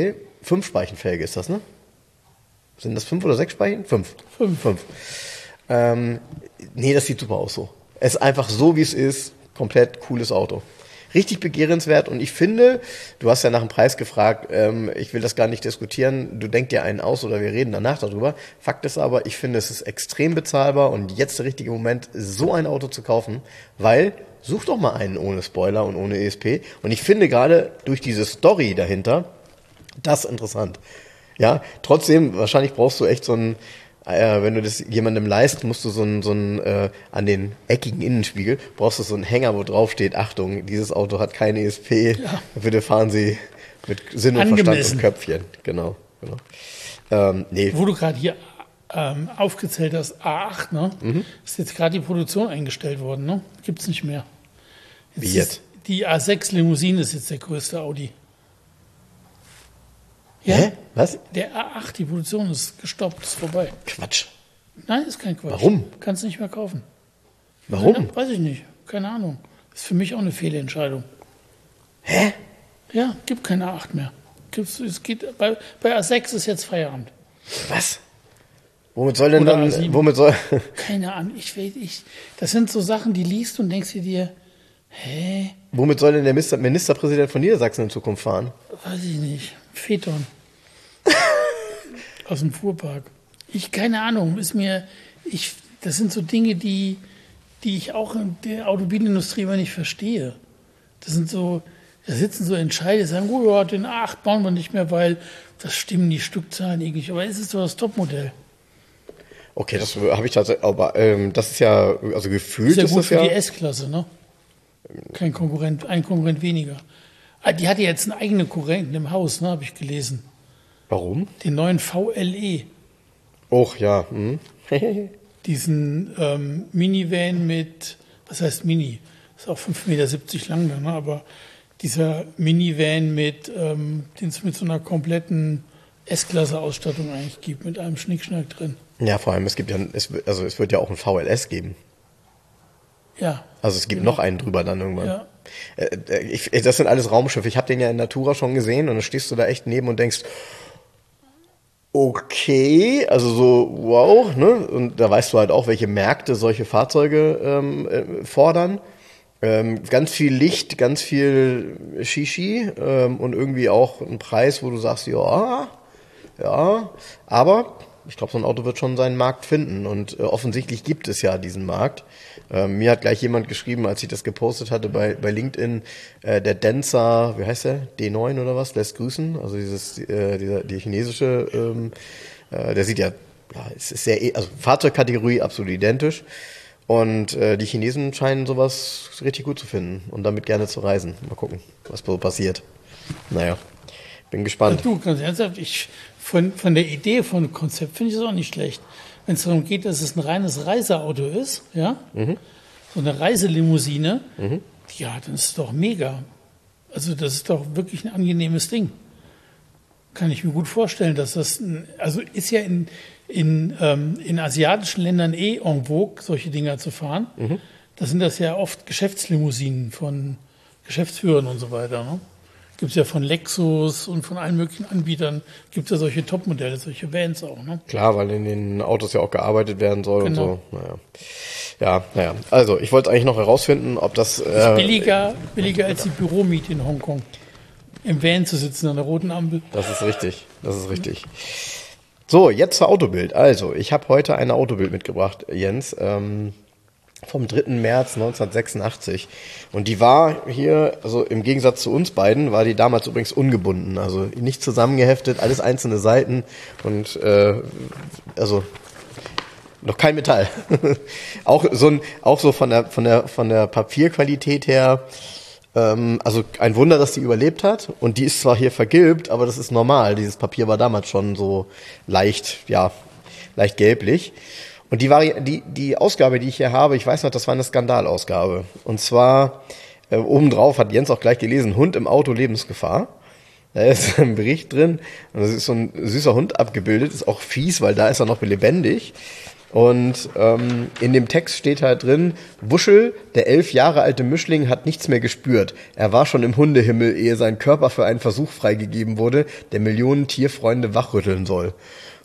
Speichenfelge ist das, ne? Sind das 5 oder 6 Speichen? 5. Nee, das sieht super aus so. Es ist einfach so, wie es ist, komplett cooles Auto. Richtig begehrenswert und ich finde, du hast ja nach dem Preis gefragt, ich will das gar nicht diskutieren, du denk dir einen aus oder wir reden danach darüber. Fakt ist aber, ich finde, es ist extrem bezahlbar und jetzt der richtige Moment, so ein Auto zu kaufen, weil, such doch mal einen ohne Spoiler und ohne ESP und ich finde gerade durch diese Story dahinter, das interessant. Ja, trotzdem, wahrscheinlich brauchst du echt so ein, wenn du das jemandem leist, musst du so ein an den eckigen Innenspiegel, brauchst du so einen Hänger, wo drauf steht, Achtung, dieses Auto hat kein ESP, bitte fahren Sie mit Sinn und Verstand und Köpfchen. Genau. Nee. Wo du gerade hier aufgezählt hast, A8, ne? Ist jetzt gerade die Produktion eingestellt worden, ne? Gibt's nicht mehr. Wie jetzt? Die A6 Limousine ist jetzt der größte Audi. Ja? Hä? Was? Der A8, die Produktion ist gestoppt, ist vorbei. Quatsch. Nein, ist kein Quatsch. Warum? Kannst du nicht mehr kaufen. Warum? Nein, weiß ich nicht. Keine Ahnung. Ist für mich auch eine Fehlentscheidung. Hä? Ja, gibt keine A8 mehr. Es geht, bei A6 ist jetzt Feierabend. Was? Womit soll denn Oder dann, A7. womit soll... Keine Ahnung. Das sind so Sachen, die liest und denkst dir, hä? Womit soll denn der Ministerpräsident von Niedersachsen in Zukunft fahren? Weiß ich nicht. Phaeton. Aus dem Fuhrpark. Keine Ahnung. Das sind so Dinge, die ich auch in der Automobilindustrie immer nicht verstehe. Das sind so, da sitzen so Entscheider, die sagen, oh ja, den A8 bauen wir nicht mehr, weil das stimmen die Stückzahlen irgendwie. Aber es ist so das Topmodell. Okay, das habe ich tatsächlich, aber das ist ja, also gefühlt Ist ja gut das für ja... die S-Klasse, ne? Ein Konkurrent weniger. Die hatte jetzt einen eigenen Konkurrenten im Haus, ne, habe ich gelesen. Warum? Den neuen VLE. Och, ja. Diesen Minivan mit, was heißt Mini? Ist auch 5,70 Meter lang, ne? Aber dieser Minivan den es mit so einer kompletten S-Klasse-Ausstattung eigentlich gibt, mit einem Schnickschnack drin. Ja, vor allem, es wird ja auch ein VLS geben. Ja. Also es gibt noch einen drüber dann irgendwann. Ja. Das sind alles Raumschiffe. Ich habe den ja in Natura schon gesehen und dann stehst du da echt neben und denkst, okay, also so, wow, ne? Und da weißt du halt auch, welche Märkte solche Fahrzeuge fordern. Ganz viel Licht, ganz viel Shishi und irgendwie auch ein Preis, wo du sagst, ja, aber ich glaube, so ein Auto wird schon seinen Markt finden und offensichtlich gibt es ja diesen Markt. Mir hat gleich jemand geschrieben, als ich das gepostet hatte bei LinkedIn, der Denza, wie heißt der? D9 oder was? Lässt grüßen. Also die chinesische, der sieht ja, es ist sehr, also Fahrzeugkategorie absolut identisch. Und die Chinesen scheinen sowas richtig gut zu finden und damit gerne zu reisen. Mal gucken, was so passiert. Naja, bin gespannt. Du, ganz ernsthaft, von der Idee, von dem Konzept finde ich es auch nicht schlecht. Wenn es darum geht, dass es ein reines Reiseauto ist, ja, so eine Reiselimousine, ja, dann ist es doch mega. Also das ist doch wirklich ein angenehmes Ding. Kann ich mir gut vorstellen, dass das, also ist ja in asiatischen Ländern en vogue, solche Dinger zu fahren. Da sind das ja oft Geschäftslimousinen von Geschäftsführern und so weiter, ne? Gibt es ja von Lexus und von allen möglichen Anbietern, gibt es ja solche Topmodelle, solche Vans auch, ne? Klar, weil in den Autos ja auch gearbeitet werden soll Genau. und so. Naja. Also, ich wollte eigentlich noch herausfinden, ob das... Ist billiger als die Büromiete in Hongkong. Im Van zu sitzen an der roten Ampel. Das ist richtig. So, jetzt zur Autobild. Also, ich habe heute eine Autobild mitgebracht, Jens, vom 3. März 1986. Und die war hier, also im Gegensatz zu uns beiden, war die damals übrigens ungebunden. Also nicht zusammengeheftet, alles einzelne Seiten und also noch kein Metall. auch so von der Papierqualität her, also ein Wunder, dass die überlebt hat. Und die ist zwar hier vergilbt, aber das ist normal. Dieses Papier war damals schon so leicht gelblich. Und die Ausgabe, die ich hier habe, ich weiß noch, das war eine Skandalausgabe. Und zwar, obendrauf hat Jens auch gleich gelesen, Hund im Auto, Lebensgefahr. Da ist ein Bericht drin und das ist so ein süßer Hund abgebildet, ist auch fies, weil da ist er noch lebendig. Und in dem Text steht halt drin, Wuschel, der 11 Jahre alte Mischling, hat nichts mehr gespürt. Er war schon im Hundehimmel, ehe sein Körper für einen Versuch freigegeben wurde, der Millionen Tierfreunde wachrütteln soll.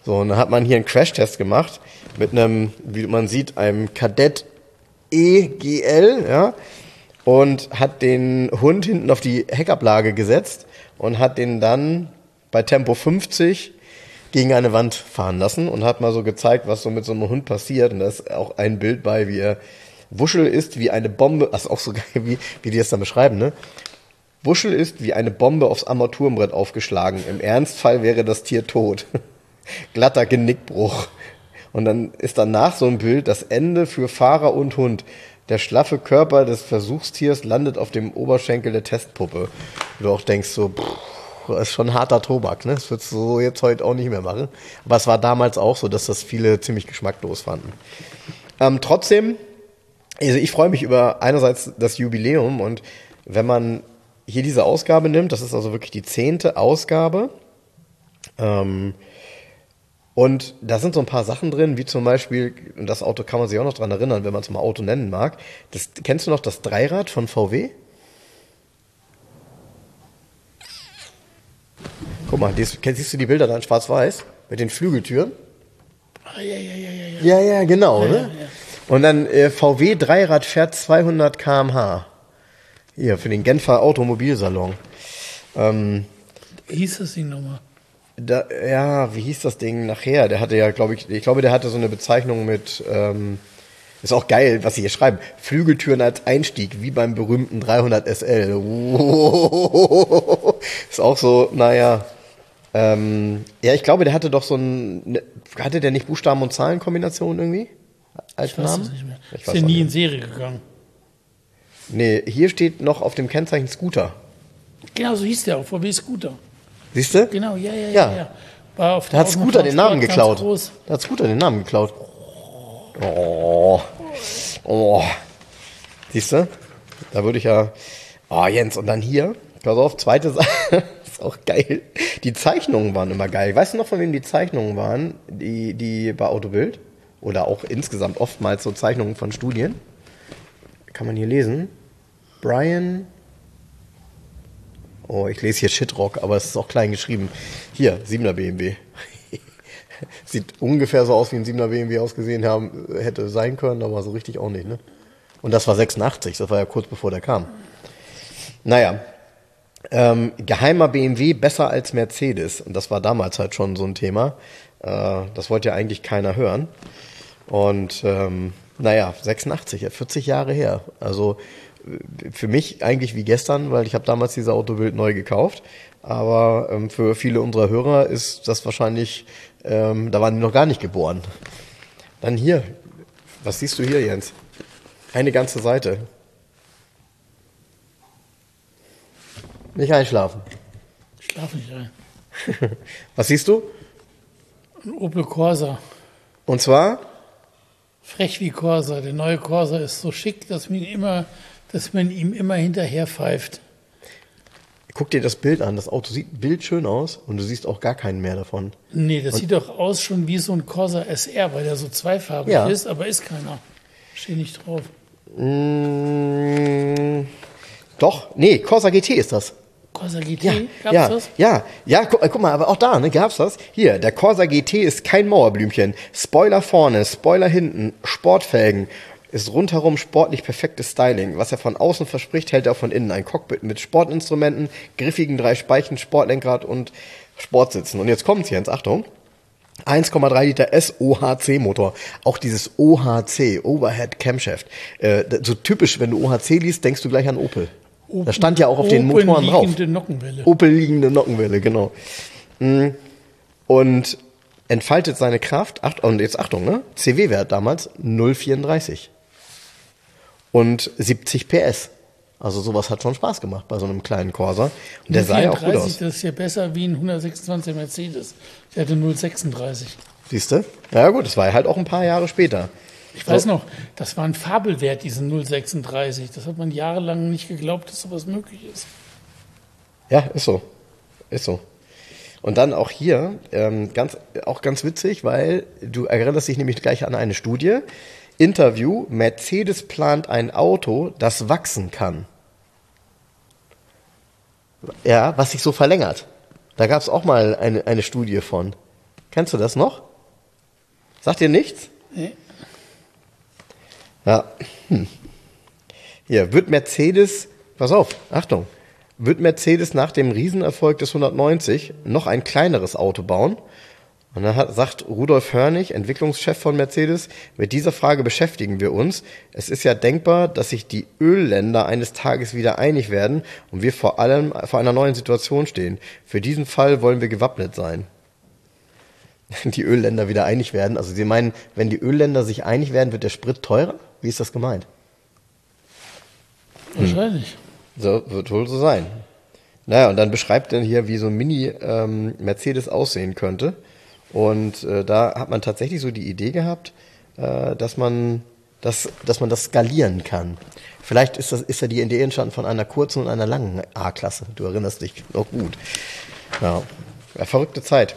So, und dann hat man hier einen Crashtest gemacht mit einem, wie man sieht, einem Kadett EGL, ja, und hat den Hund hinten auf die Heckablage gesetzt und hat den dann bei Tempo 50 gegen eine Wand fahren lassen und hat mal so gezeigt, was so mit so einem Hund passiert. Und da ist auch ein Bild bei, wie er Wuschel ist wie eine Bombe, das ist auch so geil, wie die das dann beschreiben, ne? Wuschel ist wie eine Bombe aufs Armaturenbrett aufgeschlagen. Im Ernstfall wäre das Tier tot. Glatter Genickbruch. Und dann ist danach so ein Bild, das Ende für Fahrer und Hund. Der schlaffe Körper des Versuchstiers landet auf dem Oberschenkel der Testpuppe. Wo du auch denkst so, das ist schon harter Tobak, ne? Das würdest du so jetzt heute auch nicht mehr machen. Aber es war damals auch so, dass das viele ziemlich geschmacklos fanden. Trotzdem, also ich freue mich über einerseits das Jubiläum und wenn man hier diese Ausgabe nimmt, das ist also wirklich die 10. Ausgabe, und da sind so ein paar Sachen drin, wie zum Beispiel, und das Auto kann man sich auch noch dran erinnern, wenn man es mal Auto nennen mag. Kennst du noch das Dreirad von VW? Guck mal, siehst du die Bilder da in schwarz-weiß? Mit den Flügeltüren? Ja, genau, ne? Ja. Und dann VW Dreirad fährt 200 km/h. Hier, für den Genfer Automobilsalon. Wie hieß das Ding nochmal? Wie hieß das Ding nachher? Der hatte ja, ich glaube, der hatte so eine Bezeichnung mit, ist auch geil, was sie hier schreiben. Flügeltüren als Einstieg, wie beim berühmten 300 SL. Ist auch so, naja. Ich glaube, der hatte doch hatte der nicht Buchstaben- und Zahlenkombination irgendwie? Als ich weiß Namen? es nicht mehr. Ist ja nie in Serie gegangen. Nee, hier steht noch auf dem Kennzeichen Scooter. Genau, so hieß der auch, VW Scooter. Siehst du? Genau, ja. Da hat Scooter den Namen geklaut. Oh. Siehst du? Da würde ich ja... Oh, Jens, und dann hier, pass auf, zweite Sache, ist auch geil. Die Zeichnungen waren immer geil. Weißt du noch, von wem die Zeichnungen waren, die bei Autobild? Oder auch insgesamt oftmals so Zeichnungen von Studien? Kann man hier lesen. Brian... Oh, ich lese hier Shitrock, aber es ist auch klein geschrieben. Hier, 7er BMW. Sieht ungefähr so aus, wie ein 7er BMW ausgesehen hätte sein können, aber so richtig auch nicht, ne? Und das war 86, das war ja kurz bevor der kam. Naja, geheimer BMW besser als Mercedes. Und das war damals halt schon so ein Thema. Das wollte ja eigentlich keiner hören. Und 86, 40 Jahre her. Also für mich eigentlich wie gestern, weil ich habe damals diese Autobild neu gekauft. Aber für viele unserer Hörer ist das wahrscheinlich, da waren die noch gar nicht geboren. Dann hier, was siehst du hier, Jens? Eine ganze Seite. Nicht einschlafen. Ich schlafe nicht ein. Was siehst du? Ein Opel Corsa. Und zwar? Frech wie Corsa. Der neue Corsa ist so schick, dass man ihm immer hinterher pfeift. Guck dir das Bild an. Das Auto sieht bildschön aus und du siehst auch gar keinen mehr davon. Nee, das sieht doch aus schon wie so ein Corsa SR, weil der so zweifarbig ist, aber ist keiner. Steht nicht drauf. Doch, nee, Corsa GT ist das. Corsa GT? Gab's das? Ja, guck mal, aber auch da, ne, gab's das? Hier, der Corsa GT ist kein Mauerblümchen. Spoiler vorne, Spoiler hinten, Sportfelgen. Ist rundherum sportlich perfektes Styling. Was er von außen verspricht, hält er von innen. Ein Cockpit mit Sportinstrumenten, griffigen 3 Speichen, Sportlenkrad und Sportsitzen. Und jetzt kommt's, Jens, Achtung. 1,3 Liter SOHC Motor. Auch dieses OHC, Overhead Camshaft. So typisch, wenn du OHC liest, denkst du gleich an Opel. Das stand ja auch auf den Motoren drauf. Opel liegende Nockenwelle, genau. Und entfaltet seine Kraft, und jetzt Achtung, ne? CW-Wert damals 0,34. Und 70 PS. Also sowas hat schon Spaß gemacht bei so einem kleinen Corsa. Und der sah ja auch gut aus. Das ist ja besser wie ein 126 Mercedes. Der hatte 0,36. Siehst du? Ja gut, das war ja halt auch ein paar Jahre später. Ich weiß noch, das war ein Fabelwert, diesen 0,36. Das hat man jahrelang nicht geglaubt, dass sowas möglich ist. Ja, ist so. Und dann auch hier, ganz witzig, weil du erinnerst dich nämlich gleich an eine Studie. Interview, Mercedes plant ein Auto, das wachsen kann. Ja, was sich so verlängert. Da gab es auch mal eine Studie von. Kennst du das noch? Sagt dir nichts? Nee. Ja. Hier, wird Mercedes, pass auf, Achtung, wird Mercedes nach dem Riesenerfolg des 190 noch ein kleineres Auto bauen? Und dann sagt Rudolf Hörnig, Entwicklungschef von Mercedes, mit dieser Frage beschäftigen wir uns. Es ist ja denkbar, dass sich die Ölländer eines Tages wieder einig werden und wir vor allem vor einer neuen Situation stehen. Für diesen Fall wollen wir gewappnet sein. Die Ölländer wieder einig werden. Also Sie meinen, wenn die Ölländer sich einig werden, wird der Sprit teurer? Wie ist das gemeint? Wahrscheinlich. So wird wohl so sein. Naja, und dann beschreibt er hier, wie so ein Mini-Mercedes aussehen könnte. Und da hat man tatsächlich so die Idee gehabt, dass man das skalieren kann. Vielleicht ist ja die Idee entstanden von einer kurzen und einer langen A-Klasse. Du erinnerst dich noch gut. Ja, verrückte Zeit.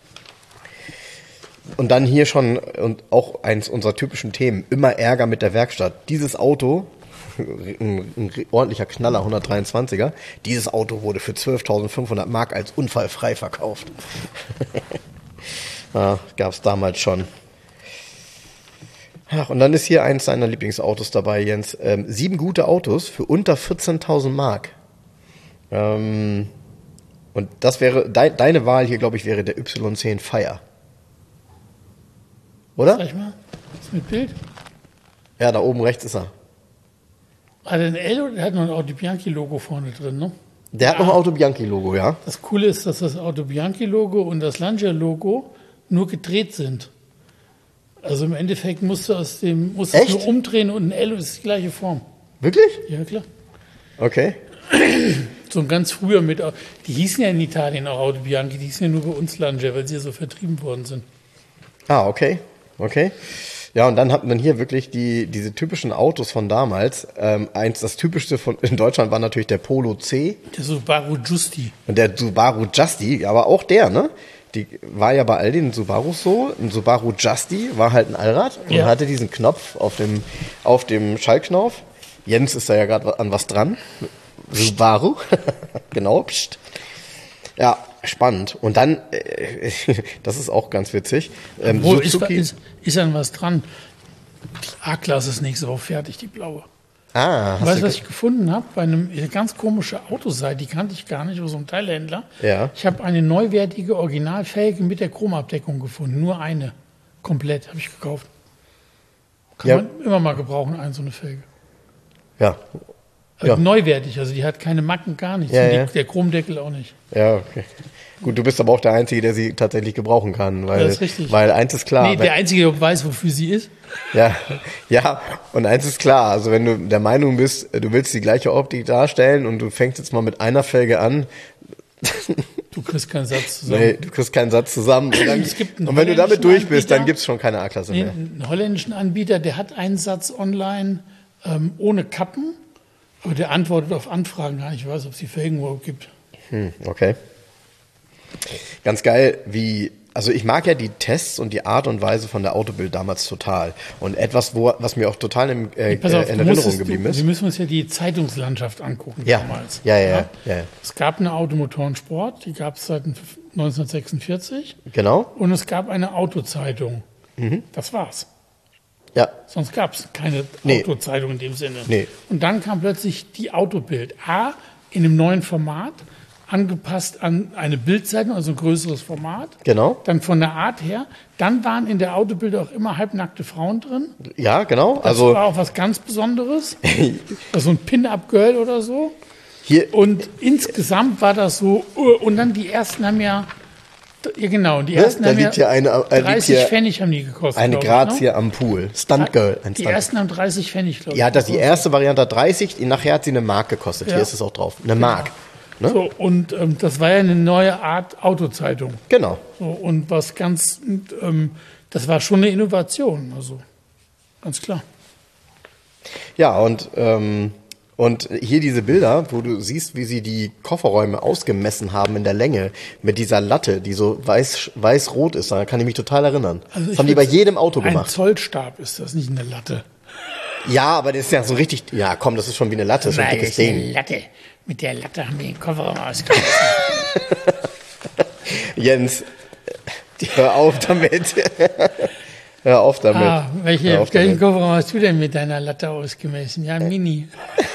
Und dann hier schon, und auch eins unserer typischen Themen, immer Ärger mit der Werkstatt. Dieses Auto, ein ordentlicher Knaller, 123er, dieses Auto wurde für 12.500 Mark als unfallfrei verkauft. Ja, gab es damals schon. Ach, und dann ist hier eins seiner Lieblingsautos dabei, Jens. 7 gute Autos für unter 14.000 Mark. Und das wäre, deine Wahl hier, glaube ich, wäre der Y10 Fire. Oder? Sag ich mal, ist mit Bild. Ja, da oben rechts ist er. Hat er ein L oder der hat noch ein Auto Bianchi-Logo vorne drin, ne? Der hat noch ein Auto Bianchi-Logo, ja. Das Coole ist, dass das Auto Bianchi-Logo und das Lancia-Logo nur gedreht sind. Also im Endeffekt musst du es nur umdrehen und ein L ist die gleiche Form. Wirklich? Ja, klar. Okay. So ein ganz früher die hießen ja in Italien auch Auto Bianchi, die hießen ja nur bei uns Lancia, weil sie ja so vertrieben worden sind. Ah, okay. Ja, und dann hat man hier wirklich diese typischen Autos von damals. Das typischste in Deutschland war natürlich der Polo C. Der Subaru Giusti. Und der Subaru Giusti, aber auch der, ne? Die war ja bei all den Subarus so. Ein Subaru Giusti war halt ein Allrad und hatte diesen Knopf auf dem Schaltknauf. Jens ist da ja gerade an was dran. Subaru. Genau. Psst. Ja, spannend. Und dann, das ist auch ganz witzig. Suzuki ist an was dran. Die A-Klasse ist nächste Woche fertig, die blaue. Weißt du, was ich gefunden habe? Bei einem ganz komische Autoseite, die kannte ich gar nicht, über so einem Teilhändler. Ja. Ich habe eine neuwertige Originalfelge mit der Chromabdeckung gefunden. Nur eine. Komplett habe ich gekauft. Kann man immer mal gebrauchen, so eine Felge. Ja. Also neuwertig, also die hat keine Macken, gar nichts. Ja. Der Chromdeckel auch nicht. Ja, okay. Gut, du bist aber auch der Einzige, der sie tatsächlich gebrauchen kann. Weil, das ist richtig. Weil eins ist klar. Nee, der Einzige, der weiß, wofür sie ist. Ja, und eins ist klar. Also wenn du der Meinung bist, du willst die gleiche Optik darstellen und du fängst jetzt mal mit einer Felge an. Du kriegst keinen Satz zusammen. Nee, du kriegst keinen Satz zusammen. Und wenn du damit durch bist, dann gibt's schon keine A-Klasse mehr. Einen holländischen Anbieter, der hat einen Satz online ohne Kappen. Aber der antwortet auf Anfragen gar nicht. Ich weiß, ob es die Felgen überhaupt gibt. Okay. Ganz geil, also ich mag ja die Tests und die Art und Weise von der Autobild damals total. Und etwas, was mir auch total in Erinnerung geblieben ist. Wir müssen uns ja die Zeitungslandschaft angucken damals. Ja. Es gab eine Automotorensport, die gab es seit 1946. Genau. Und es gab eine Autozeitung. Das war's. Ja. Sonst gab es keine Autozeitung in dem Sinne. Nee. Und dann kam plötzlich die Autobild. In einem neuen Format, angepasst an eine Bildzeitung, also ein größeres Format. Genau. Dann von der Art her. Dann waren in der Autobild auch immer halbnackte Frauen drin. Ja, genau. Das war auch was ganz Besonderes. Also ein Pin-Up-Girl oder so. Und insgesamt war das so. Und dann die ersten haben die ersten haben 30 Pfennig haben die gekostet. Eine Grazie am Pool. Stunt-Girl. Die ersten haben 30 Pfennig, glaube ich. Ja, die erste Variante hat 30, nachher hat sie eine Mark gekostet. Ja. Hier ist es auch drauf. Eine Mark. Ne? So, und das war ja eine neue Art Autozeitung. Genau. So, und das war schon eine Innovation, also ganz klar. Ja, und hier diese Bilder, wo du siehst, wie sie die Kofferräume ausgemessen haben in der Länge mit dieser Latte, die so weiß-rot ist, da kann ich mich total erinnern. Also das haben die bei jedem Auto gemacht. Ein Zollstab ist das, nicht eine Latte. Ja, aber das ist ja so richtig, ja komm, das ist schon wie eine Latte, so ein dickes Ding. Latte. Mit der Latte haben wir den Kofferraum ausgemessen. Jens, Hör auf damit. Hör auf damit. Welchen Kofferraum hast du denn mit deiner Latte ausgemessen? Ja, Mini.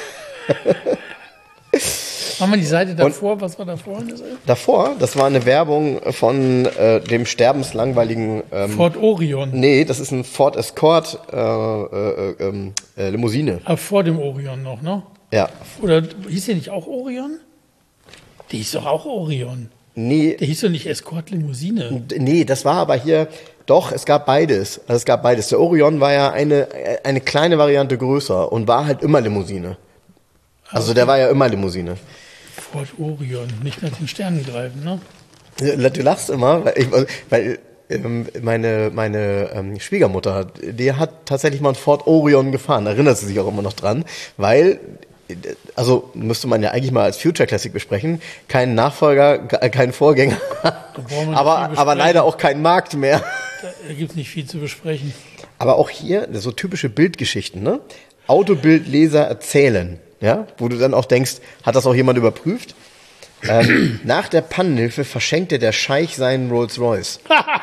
Machen wir die Seite davor, was war davor? Davor, das war eine Werbung von dem sterbenslangweiligen Ford Orion. Nee, das ist ein Ford Escort Limousine. Aber vor dem Orion noch, ne? Ja. Oder hieß der nicht auch Orion? Der hieß doch auch Orion. Nee. Der hieß doch nicht Escort Limousine. Nee, das war aber hier, doch, es gab beides. Also es gab beides. Der Orion war ja eine kleine Variante größer und war halt immer Limousine. Also der war ja immer Limousine. Ford Orion, nicht nach den Sternen greifen, ne? Du lachst immer, weil meine Schwiegermutter, die hat tatsächlich mal einen Ford Orion gefahren, erinnert sie sich auch immer noch dran, weil, also müsste man ja eigentlich mal als Future Classic besprechen, kein Nachfolger, kein Vorgänger, aber leider auch kein Markt mehr. Da gibt's nicht viel zu besprechen. Aber auch hier so typische Bildgeschichten, ne? Autobildleser erzählen. Ja, wo du dann auch denkst, hat das auch jemand überprüft? Nach der Pannenhilfe verschenkte der Scheich seinen Rolls-Royce.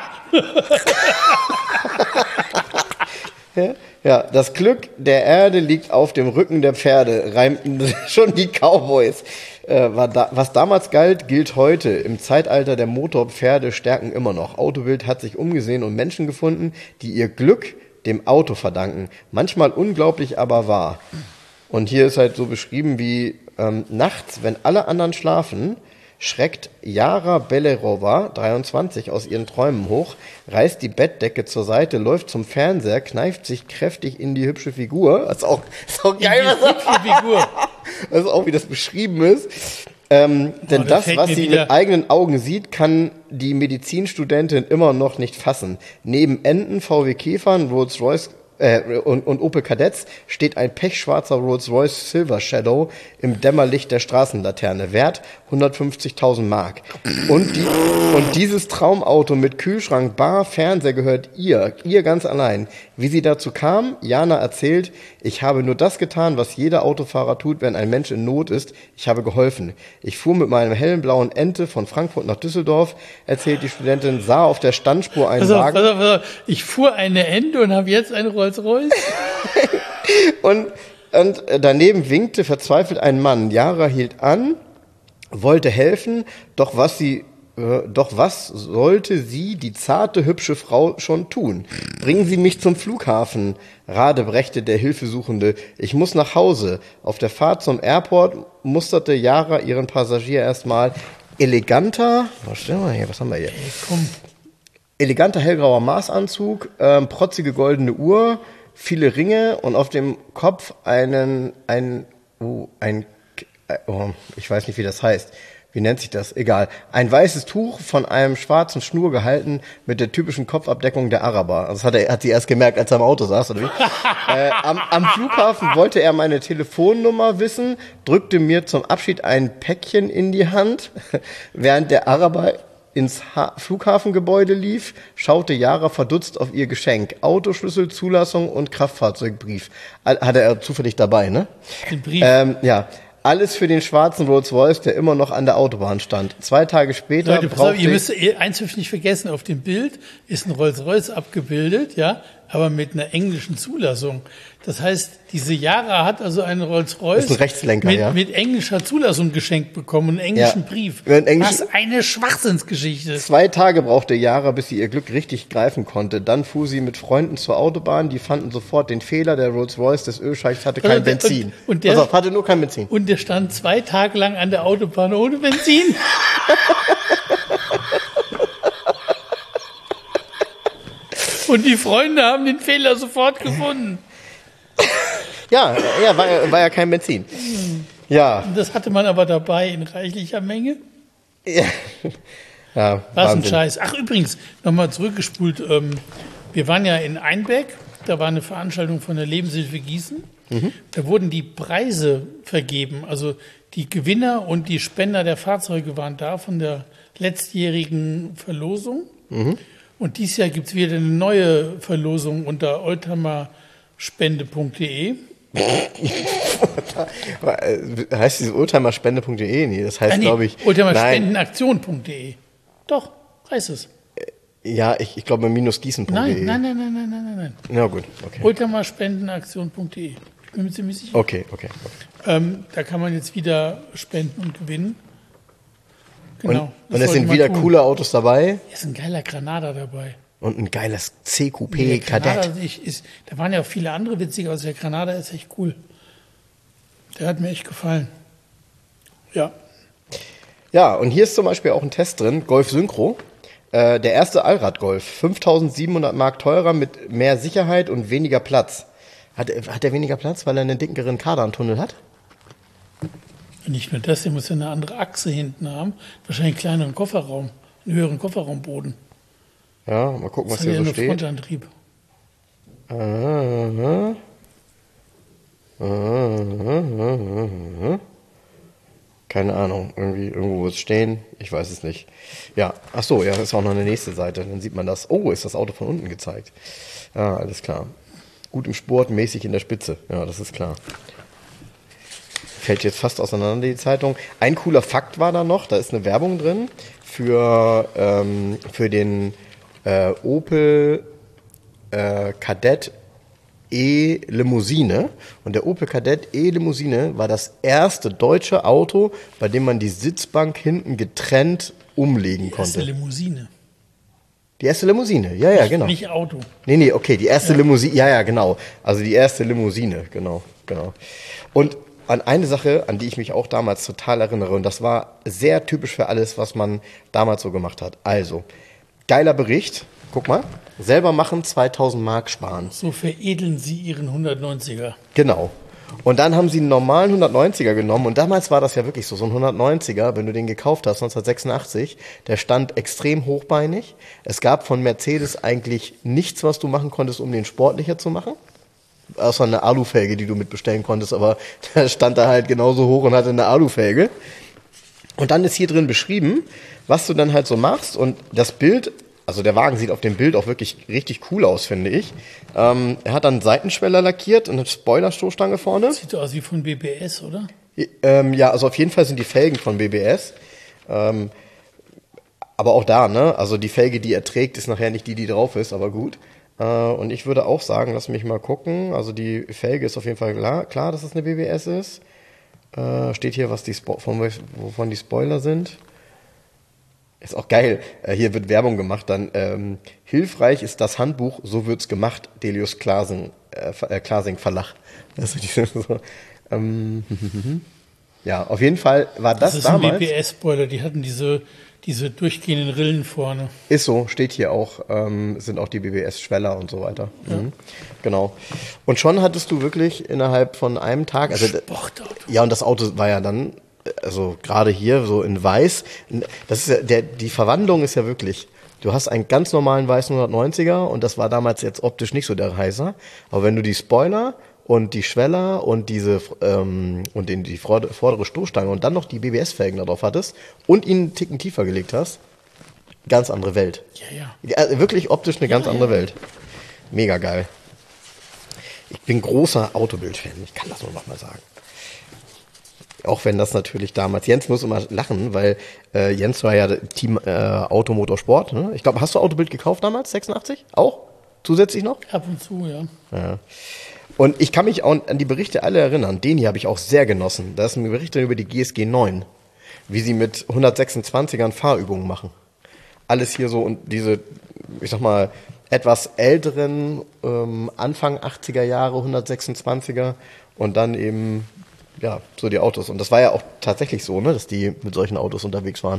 Ja, das Glück der Erde liegt auf dem Rücken der Pferde, reimten schon die Cowboys. Was damals galt, gilt heute. Im Zeitalter der Motorpferde stärken immer noch. Autobild hat sich umgesehen und Menschen gefunden, die ihr Glück dem Auto verdanken. Manchmal unglaublich, aber wahr. Und hier ist halt so beschrieben wie nachts, wenn alle anderen schlafen, schreckt Jara Belerova, 23, aus ihren Träumen hoch, reißt die Bettdecke zur Seite, läuft zum Fernseher, kneift sich kräftig in die hübsche Figur. Das ist auch geil, das ist auch, wie das beschrieben ist. Denn das, was sie mit eigenen Augen sieht, kann die Medizinstudentin immer noch nicht fassen. Neben Enten, VW Käfern, Rolls-Royce und Opel Kadetts steht ein pechschwarzer Rolls-Royce Silver Shadow im Dämmerlicht der Straßenlaterne, wert 150.000 Mark. Und dieses Traumauto mit Kühlschrank, Bar, Fernseher gehört ihr ganz allein. Wie sie dazu kam, Jana erzählt, ich habe nur das getan, was jeder Autofahrer tut, wenn ein Mensch in Not ist. Ich habe geholfen. Ich fuhr mit meinem hellen blauen Ente von Frankfurt nach Düsseldorf, erzählt die Studentin, sah auf der Standspur einen Wagen. Pass auf. Ich fuhr eine Ente und habe jetzt einen Rolls-Royce. und daneben winkte verzweifelt ein Mann. Jara hielt an, wollte helfen, doch was sollte sie, die zarte, hübsche Frau, schon tun? Bringen Sie mich zum Flughafen, radebrechte der Hilfesuchende. Ich muss nach Hause. Auf der Fahrt zum Airport musterte Jara ihren Passagier erstmal. Eleganter, was haben wir hier? Eleganter hellgrauer Maßanzug, protzige goldene Uhr, viele Ringe und auf dem Kopf ich weiß nicht, wie das heißt. Wie nennt sich das? Egal. Ein weißes Tuch von einem schwarzen Schnur gehalten mit der typischen Kopfabdeckung der Araber. Also das hat sie erst gemerkt, als er im Auto saß, oder wie? Am Flughafen wollte er meine Telefonnummer wissen, drückte mir zum Abschied ein Päckchen in die Hand, während der Araber ins Flughafengebäude lief, schaute Jara verdutzt auf ihr Geschenk. Autoschlüssel, Zulassung und Kraftfahrzeugbrief. Hatte er zufällig dabei, ne? Den Brief. Ja. Alles für den schwarzen Rolls-Royce, der immer noch an der Autobahn stand. 2 Tage später Leute, ihr müsst eins nicht vergessen, auf dem Bild ist ein Rolls-Royce abgebildet, ja, aber mit einer englischen Zulassung. Das heißt, diese Jara hat also einen Rolls-Royce mit englischer Zulassung geschenkt bekommen, einen englischen Brief. Was eine Schwachsinnsgeschichte. 2 Tage brauchte Jara, bis sie ihr Glück richtig greifen konnte. Dann fuhr sie mit Freunden zur Autobahn, die fanden sofort den Fehler, der Rolls-Royce des Ölscheichs hatte kein Benzin. Hatte nur kein Benzin. Und der stand 2 Tage lang an der Autobahn ohne Benzin. Und die Freunde haben den Fehler sofort gefunden. Ja, war ja kein Benzin. Ja. Das hatte man aber dabei in reichlicher Menge. Ja, was ein Scheiß. Ach, übrigens, nochmal zurückgespult. Wir waren ja in Einbeck, da war eine Veranstaltung von der Lebenshilfe Gießen. Mhm. Da wurden die Preise vergeben. Also die Gewinner und die Spender der Fahrzeuge waren da von der letztjährigen Verlosung. Mhm. Und dieses Jahr gibt es wieder eine neue Verlosung unter oldtimerspende.de. Heißt dieses oldtimerspende.de? Nee, das heißt, glaube ich... oldtimerspendenaktion.de. Doch, heißt es. Ja, ich glaube minusgießen.de. Nein. Ja, gut, okay. Ultramaspendenaktion.de. Ich bin mir ziemlich sicher. Okay. Da kann man jetzt wieder spenden und gewinnen. Genau. Und es sind wieder coole Autos dabei. Hier ist ein geiler Granada dabei. Und ein geiles CQP Der Granada Kadett. Da waren ja auch viele andere witzige, aber der Granada ist echt cool. Der hat mir echt gefallen. Ja. Ja, und hier ist zum Beispiel auch ein Test drin, Golf Synchro. Der erste Allrad-Golf, 5.700 Mark teurer mit mehr Sicherheit und weniger Platz. Hat er weniger Platz, weil er einen dickeren Kardantunnel hat? Nicht nur das, der muss ja eine andere Achse hinten haben. Wahrscheinlich einen kleineren Kofferraum, einen höheren Kofferraumboden. Ja, mal gucken, was Das hat hier ja so nur steht. Frontantrieb. Keine Ahnung, irgendwo wird es stehen, ich weiß es nicht. Ja, ach so, ja, ist auch noch eine nächste Seite, dann sieht man das. Oh, ist das Auto von unten gezeigt. Ja, alles klar. Gut im Sport, mäßig in der Spitze, ja, das ist klar. Fällt jetzt fast auseinander, die Zeitung. Ein cooler Fakt war da noch, da ist eine Werbung drin für den Opel Kadett E-Limousine. Und der Opel Kadett E-Limousine war das erste deutsche Auto, bei dem man die Sitzbank hinten getrennt umlegen Die erste konnte. Limousine. Die erste Limousine, ja, genau. Nicht Auto. Nee, okay, die erste Limousine, ja, genau. Also die erste Limousine, genau. Und an eine Sache, an die ich mich auch damals total erinnere, und das war sehr typisch für alles, was man damals so gemacht hat. Also, geiler Bericht, guck mal, selber machen, 2.000 Mark sparen. So veredeln sie ihren 190er. Genau. Und dann haben sie einen normalen 190er genommen und damals war das ja wirklich so ein 190er, wenn du den gekauft hast, 1986, der stand extrem hochbeinig. Es gab von Mercedes eigentlich nichts, was du machen konntest, um den sportlicher zu machen. Außer eine Alufelge, die du mitbestellen konntest, aber der stand da halt genauso hoch und hatte eine Alufelge. Und dann ist hier drin beschrieben, was du dann halt so machst und das Bild, also der Wagen sieht auf dem Bild auch wirklich richtig cool aus, finde ich. Er hat dann Seitenschweller lackiert und eine Spoilerstoßstange vorne. Sieht so aus wie von BBS, oder? Ja, also auf jeden Fall sind die Felgen von BBS. Aber auch da, ne? Also die Felge, die er trägt, ist nachher nicht die drauf ist, aber gut. Und ich würde auch sagen, lass mich mal gucken. Also die Felge ist auf jeden Fall klar, dass es eine BBS ist. Steht hier, was wovon die Spoiler sind. Ist auch geil. Hier wird Werbung gemacht. Dann hilfreich ist das Handbuch, so wird's gemacht. Delius Klasing Verlag. Also ja, auf jeden Fall war das ist damals. ein BBS-Spoiler. Die hatten diese durchgehenden Rillen vorne. Ist so, steht hier auch, sind auch die BBS-Schweller und so weiter. Ja. Genau. Und schon hattest du wirklich innerhalb von einem Tag, also Sportauto. ja, und das Auto war ja dann, also gerade hier so in weiß, das ist ja, die Verwandlung ist ja wirklich, du hast einen ganz normalen weißen 190er und das war damals jetzt optisch nicht so der Heißer, aber wenn du die Spoiler und die Schweller und die vordere Stoßstange und dann noch die BBS-Felgen da drauf hattest und ihn einen Ticken tiefer gelegt hast, ganz andere Welt. Ja. Also wirklich optisch eine ganz andere Welt. Mega geil. Ich bin großer Autobild-Fan, ich kann das nur noch mal sagen. Auch wenn das natürlich damals, Jens muss immer lachen, weil Jens war ja Team Automotorsport. Ne? Ich glaube, hast du Autobild gekauft damals, 86? Auch? Zusätzlich noch? Ab und zu, ja. Und ich kann mich auch an die Berichte alle erinnern. Den hier habe ich auch sehr genossen. Da ist ein Bericht über die GSG 9. Wie sie mit 126ern Fahrübungen machen. Alles hier so und diese, ich sag mal, etwas älteren, Anfang 80er Jahre 126er und dann eben, ja, so die Autos. Und das war ja auch tatsächlich so, ne, dass die mit solchen Autos unterwegs waren.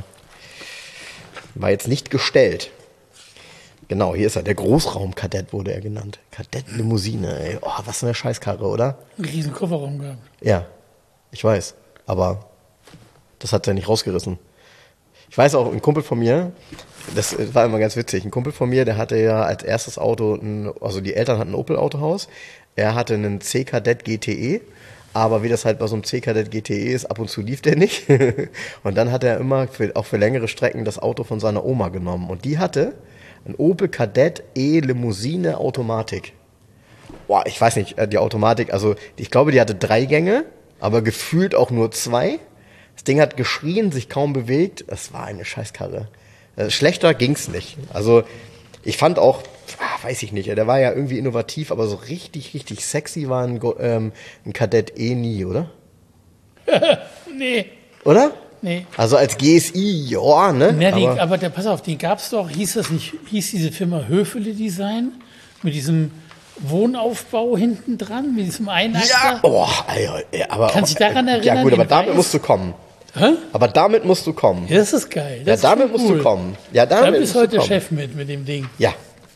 War jetzt nicht gestellt. Genau, hier ist er. Der Großraumkadett wurde er genannt. Kadett-Limousine, ey. Oh, was eine Scheißkarre, oder? Einen riesen Kofferraum gehabt. Ja, ich weiß. Aber das hat er nicht rausgerissen. Ich weiß auch, ein Kumpel von mir, das war immer ganz witzig, ein Kumpel von mir, der hatte ja als erstes Auto, also die Eltern hatten ein Opel-Autohaus. Er hatte einen C-Kadett GTE. Aber wie das halt bei so einem C-Kadett GTE ist, ab und zu lief der nicht. Und dann hat er immer, auch für längere Strecken, das Auto von seiner Oma genommen. Und die hatte ein Opel Kadett E-Limousine Automatik. Boah, ich weiß nicht, die Automatik, also ich glaube, die hatte 3 Gänge, aber gefühlt auch nur 2. Das Ding hat geschrien, sich kaum bewegt. Es war eine Scheißkarre. Schlechter ging's nicht. Also Ich fand auch, weiß ich nicht, der war ja irgendwie innovativ, aber so richtig, richtig sexy war ein Kadett nie, oder? Nee. Oder? Nee. Also als GSI, ja, ne? Ja, aber pass auf, den gab's doch, hieß diese Firma Höfele Design mit diesem Wohnaufbau hinten dran, mit diesem Einachser? Ja, Alter, aber... Kannst du dich daran erinnern? Ja gut, aber damit musst du kommen. Hä? Aber damit musst du kommen. Ja, das ist geil. Ja, damit musst du kommen. Ja, damit da bist musst du heute kommen. Chef mit dem Ding. Ja,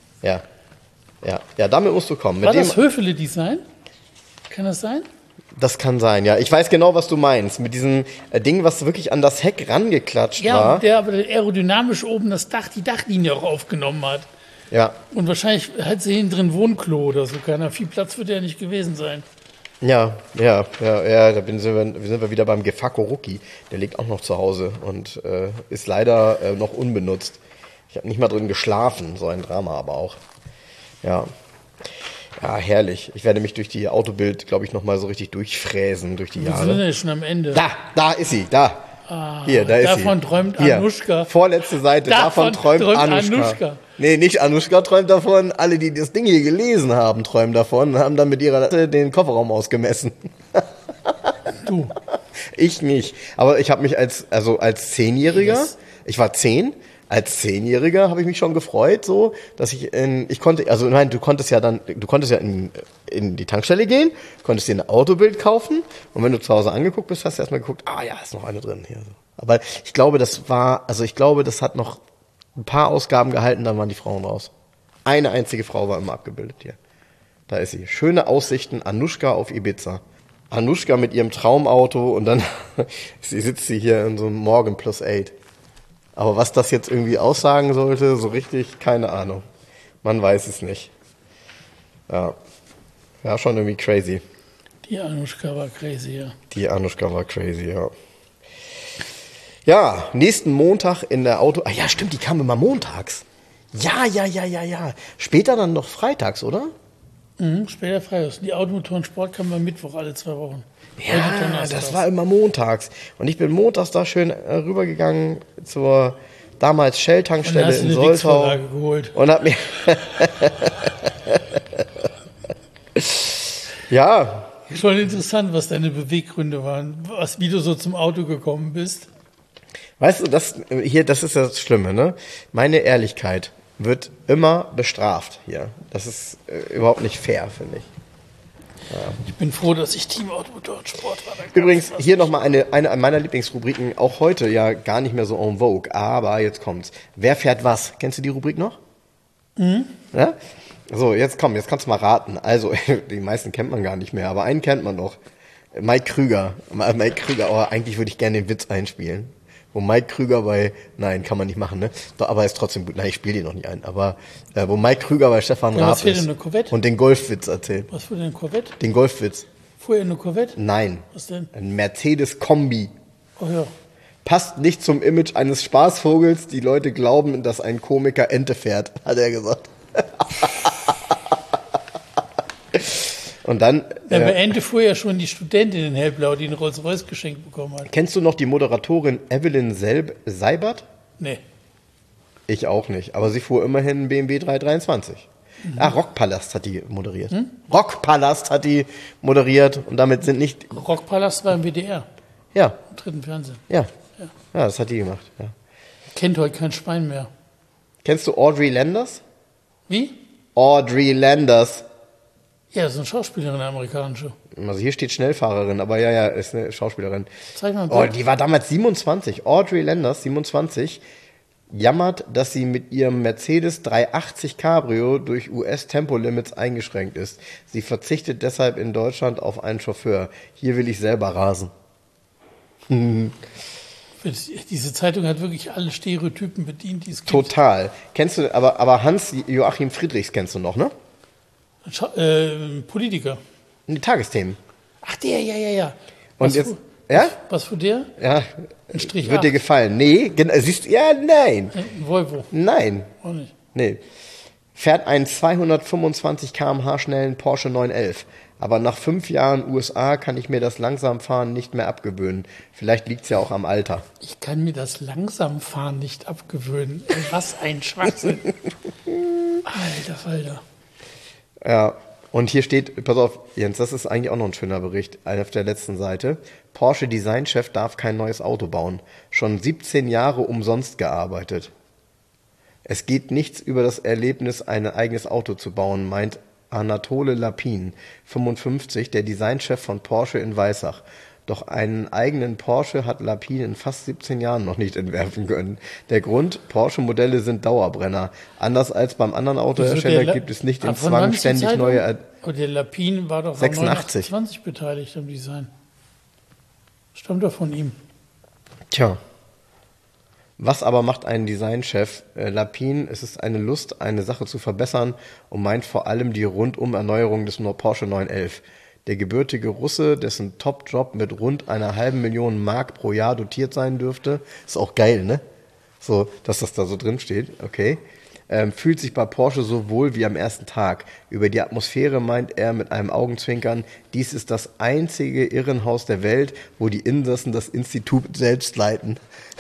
damit musst du kommen. War das Höfele Design? Kann das sein? Das kann sein, ja. Ich weiß genau, was du meinst. Mit diesem Ding, was wirklich an das Heck rangeklatscht Ja, war. und der aber aerodynamisch oben die Dachlinie auch aufgenommen hat. Ja. Und wahrscheinlich hat sie hinten drin Wohnklo oder so. Keiner. Viel Platz wird ja nicht gewesen sein. Ja, da sind wir wieder beim Gefako Rookie. Der liegt auch noch zu Hause und ist leider noch unbenutzt. Ich habe nicht mal drin geschlafen, so ein Drama aber auch. Ja. Ja, herrlich. Ich werde mich durch die Autobild, glaube ich, noch mal so richtig durchfräsen durch die Wir Jahre. sind ja schon am Ende. Da ist sie, da. Hier, da ist sie. Davon träumt Hier, Anuschka. vorletzte Seite, davon träumt Anuschka. Nee, nicht Anuschka träumt davon. Alle, die das Ding hier gelesen haben, träumen davon und haben dann mit ihrer Latte den Kofferraum ausgemessen. Du. Ich nicht. Aber ich habe mich als 10-Jähriger, ich war 10, als 10-Jähriger habe ich mich schon gefreut, so, dass du konntest ja in die Tankstelle gehen, konntest dir ein Autobild kaufen und wenn du zu Hause angeguckt bist, hast du erstmal geguckt, ist noch eine drin hier. Aber ich glaube, das hat noch ein paar Ausgaben gehalten, dann waren die Frauen raus. Eine einzige Frau war immer abgebildet hier. Da ist sie. Schöne Aussichten, Anuschka auf Ibiza. Anuschka mit ihrem Traumauto und dann sitzt sie hier in so einem Morgan Plus 8. Aber was das jetzt irgendwie aussagen sollte, so richtig, keine Ahnung. Man weiß es nicht. Ja, schon irgendwie crazy. Die Anuschka war crazy, ja. Die Anuschka war crazy, ja. Ja, nächsten Montag in der Auto... ja, stimmt, die kam immer montags. Ja. Später dann noch freitags, oder? Später freitags. Die Automotoren-Sport kam am Mittwoch alle 2 Wochen. Ja, das war immer montags. Und ich bin montags da schön rübergegangen zur damals Shell-Tankstelle in Soltau. Geholt. Und hab mir... Ja. Schon interessant, was deine Beweggründe waren, wie du so zum Auto gekommen bist. Weißt du, das ist das Schlimme, ne? Meine Ehrlichkeit wird immer bestraft hier. Das ist überhaupt nicht fair, finde ich. Ja. Ich bin froh, dass ich Team Automotorensport war. Übrigens, hier nochmal eine meiner Lieblingsrubriken, auch heute ja gar nicht mehr so en vogue, aber jetzt kommt's. Wer fährt was? Kennst du die Rubrik noch? Ja? So, jetzt kannst du mal raten. Also, die meisten kennt man gar nicht mehr, aber einen kennt man noch. Mike Krüger, eigentlich würde ich gerne den Witz einspielen. Wo Mike Krüger nein, kann man nicht machen, ne? Doch, aber ist trotzdem gut. Nein, ich spiele den noch nicht ein. Aber wo Mike Krüger bei Stefan Raab ist eine Corvette? und den Golfwitz erzählt. Was für eine Corvette? Den Golfwitz. Fuhr er eine Corvette? Nein. Was denn? Ein Mercedes-Kombi. Oh ja. Passt nicht zum Image eines Spaßvogels. Die Leute glauben, dass ein Komiker Ente fährt, hat er gesagt. Und dann... bei Ente fuhr ja schon die Studentin in Hellblau, die einen Rolls-Royce geschenkt bekommen hat. Kennst du noch die Moderatorin Evelyn Seibert? Nee. Ich auch nicht, aber sie fuhr immerhin einen BMW 323. Rockpalast hat die moderiert. Rockpalast hat die moderiert und damit sind nicht... Rockpalast war im WDR. Ja. Im 3. Fernsehen. Ja, das hat die gemacht. Ja. Kennt heute kein Schwein mehr. Kennst du Audrey Landers? Wie? Audrey Landers. Ja, das ist eine Schauspielerin, eine amerikanische. Also hier steht Schnellfahrerin, aber ja, ist eine Schauspielerin. Zeig mal ein Oh, Bild. die war damals 27. Audrey Landers, 27, jammert, dass sie mit ihrem Mercedes 380 Cabrio durch US-Tempolimits eingeschränkt ist. Sie verzichtet deshalb in Deutschland auf einen Chauffeur. Hier will ich selber rasen. Diese Zeitung hat wirklich alle Stereotypen bedient, die es gibt. Total. Kennst du, aber Hans-Joachim Friedrichs kennst du noch, ne? Politiker. Die Tagesthemen. Ach, der, ja. Und Was jetzt, für, ja? Was für der? Ja. Ein Strich Wird dir 8. gefallen? Nee, siehst ja, nein. Ein Volvo. Nein. Auch nicht. Nee. Fährt einen 225 km/h schnellen Porsche 911. Aber nach 5 Jahren USA kann ich mir das Langsamfahren nicht mehr abgewöhnen. Vielleicht liegt es ja auch am Alter. Ich kann mir das Langsamfahren nicht abgewöhnen. Ey, was ein Schwachsinn. Alter Falter. Ja, und hier steht, pass auf, Jens, das ist eigentlich auch noch ein schöner Bericht, auf der letzten Seite. Porsche Designchef darf kein neues Auto bauen. Schon 17 Jahre umsonst gearbeitet. Es geht nichts über das Erlebnis, ein eigenes Auto zu bauen, meint Anatole Lapin, 55, der Designchef von Porsche in Weissach. Doch einen eigenen Porsche hat Lapin in fast 17 Jahren noch nicht entwerfen können. Der Grund, Porsche-Modelle sind Dauerbrenner. Anders als beim anderen Autohersteller gibt es nicht den Zwang, ständig neue... Und der Lapin war doch 86 20 beteiligt am Design. Stammt doch von ihm. Tja. Was aber macht einen Designchef? Lapin, es ist eine Lust, eine Sache zu verbessern und meint vor allem die Rundum-Erneuerung des Porsche 911. Der gebürtige Russe, dessen Top-Job mit rund 500.000 Mark pro Jahr dotiert sein dürfte, ist auch geil, ne? So, dass das da so drin steht, okay. Fühlt sich bei Porsche so wohl wie am ersten Tag. Über die Atmosphäre meint er mit einem Augenzwinkern, dies ist das einzige Irrenhaus der Welt, wo die Insassen das Institut selbst leiten.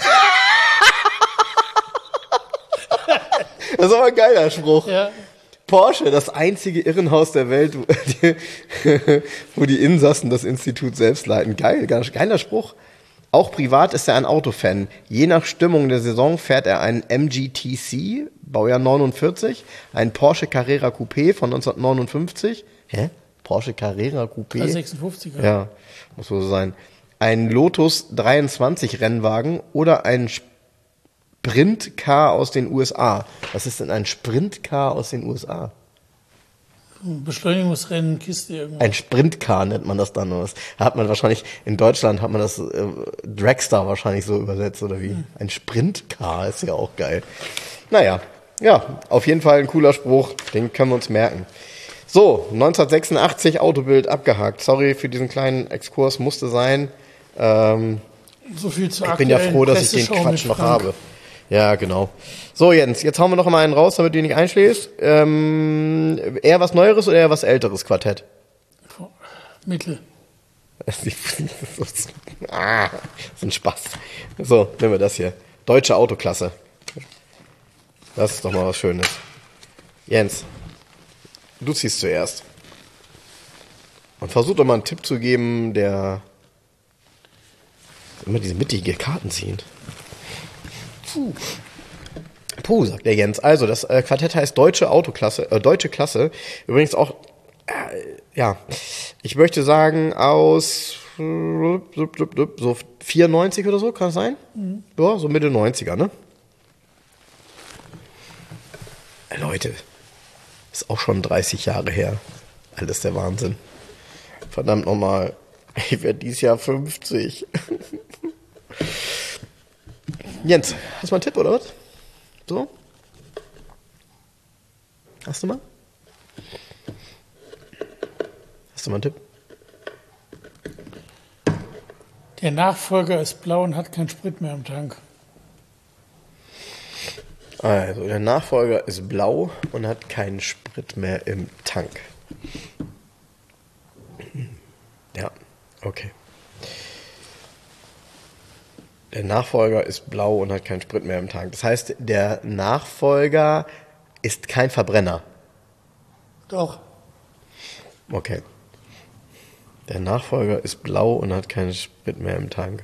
Das ist aber ein geiler Spruch. Ja. Porsche, das einzige Irrenhaus der Welt, wo die Insassen das Institut selbst leiten. Geil, geiler Spruch. Auch privat ist er ein Autofan. Je nach Stimmung der Saison fährt er einen MGTC, Baujahr 49, einen Porsche Carrera Coupé von 1959. Hä? Porsche Carrera Coupé? 56er. Ja, muss so sein. Ein Lotus 23 Rennwagen oder ein Sprintcar aus den USA. Was ist denn ein Sprintcar aus den USA? Beschleunigungsrennen, Kiste irgendwo. Ein Sprintcar nennt man das dann. Hat man wahrscheinlich, in Deutschland hat man das Dragster wahrscheinlich so übersetzt, oder wie? Ein Sprintcar ist ja auch geil. Naja, ja, auf jeden Fall ein cooler Spruch, den können wir uns merken. So, 1986 Autobild abgehakt. Sorry für diesen kleinen Exkurs, musste sein. So viel zu Ich bin ja froh, dass ich den Quatsch noch habe. Ja, genau. So, Jens, jetzt hauen wir noch mal einen raus, damit du nicht einschläfst. Eher was Neueres oder eher was Älteres Quartett? Mittel. Das ist ein Spaß. So, nehmen wir das hier. Deutsche Autoklasse. Das ist doch mal was Schönes. Jens, du ziehst zuerst. Und versuch doch mal einen Tipp zu geben, der immer diese mittige Karten ziehen. Puh, sagt der Jens. Also, das Quartett heißt Deutsche Autoklasse, Deutsche Klasse. Übrigens auch, ja, ich möchte sagen, aus so 94 oder so, kann das sein? Mhm. Ja, so Mitte 90er, ne? Leute, ist auch schon 30 Jahre her. Alles der Wahnsinn. Verdammt nochmal. Ich werde dieses Jahr 50. Jens, hast du mal einen Tipp, oder was? So? Hast du mal? Hast du mal einen Tipp? Der Nachfolger ist blau und hat keinen Sprit mehr im Tank. Also, der Nachfolger ist blau und hat keinen Sprit mehr im Tank. Ja, okay. Der Nachfolger ist blau und hat keinen Sprit mehr im Tank. Das heißt, der Nachfolger ist kein Verbrenner. Doch. Okay. Der Nachfolger ist blau und hat keinen Sprit mehr im Tank.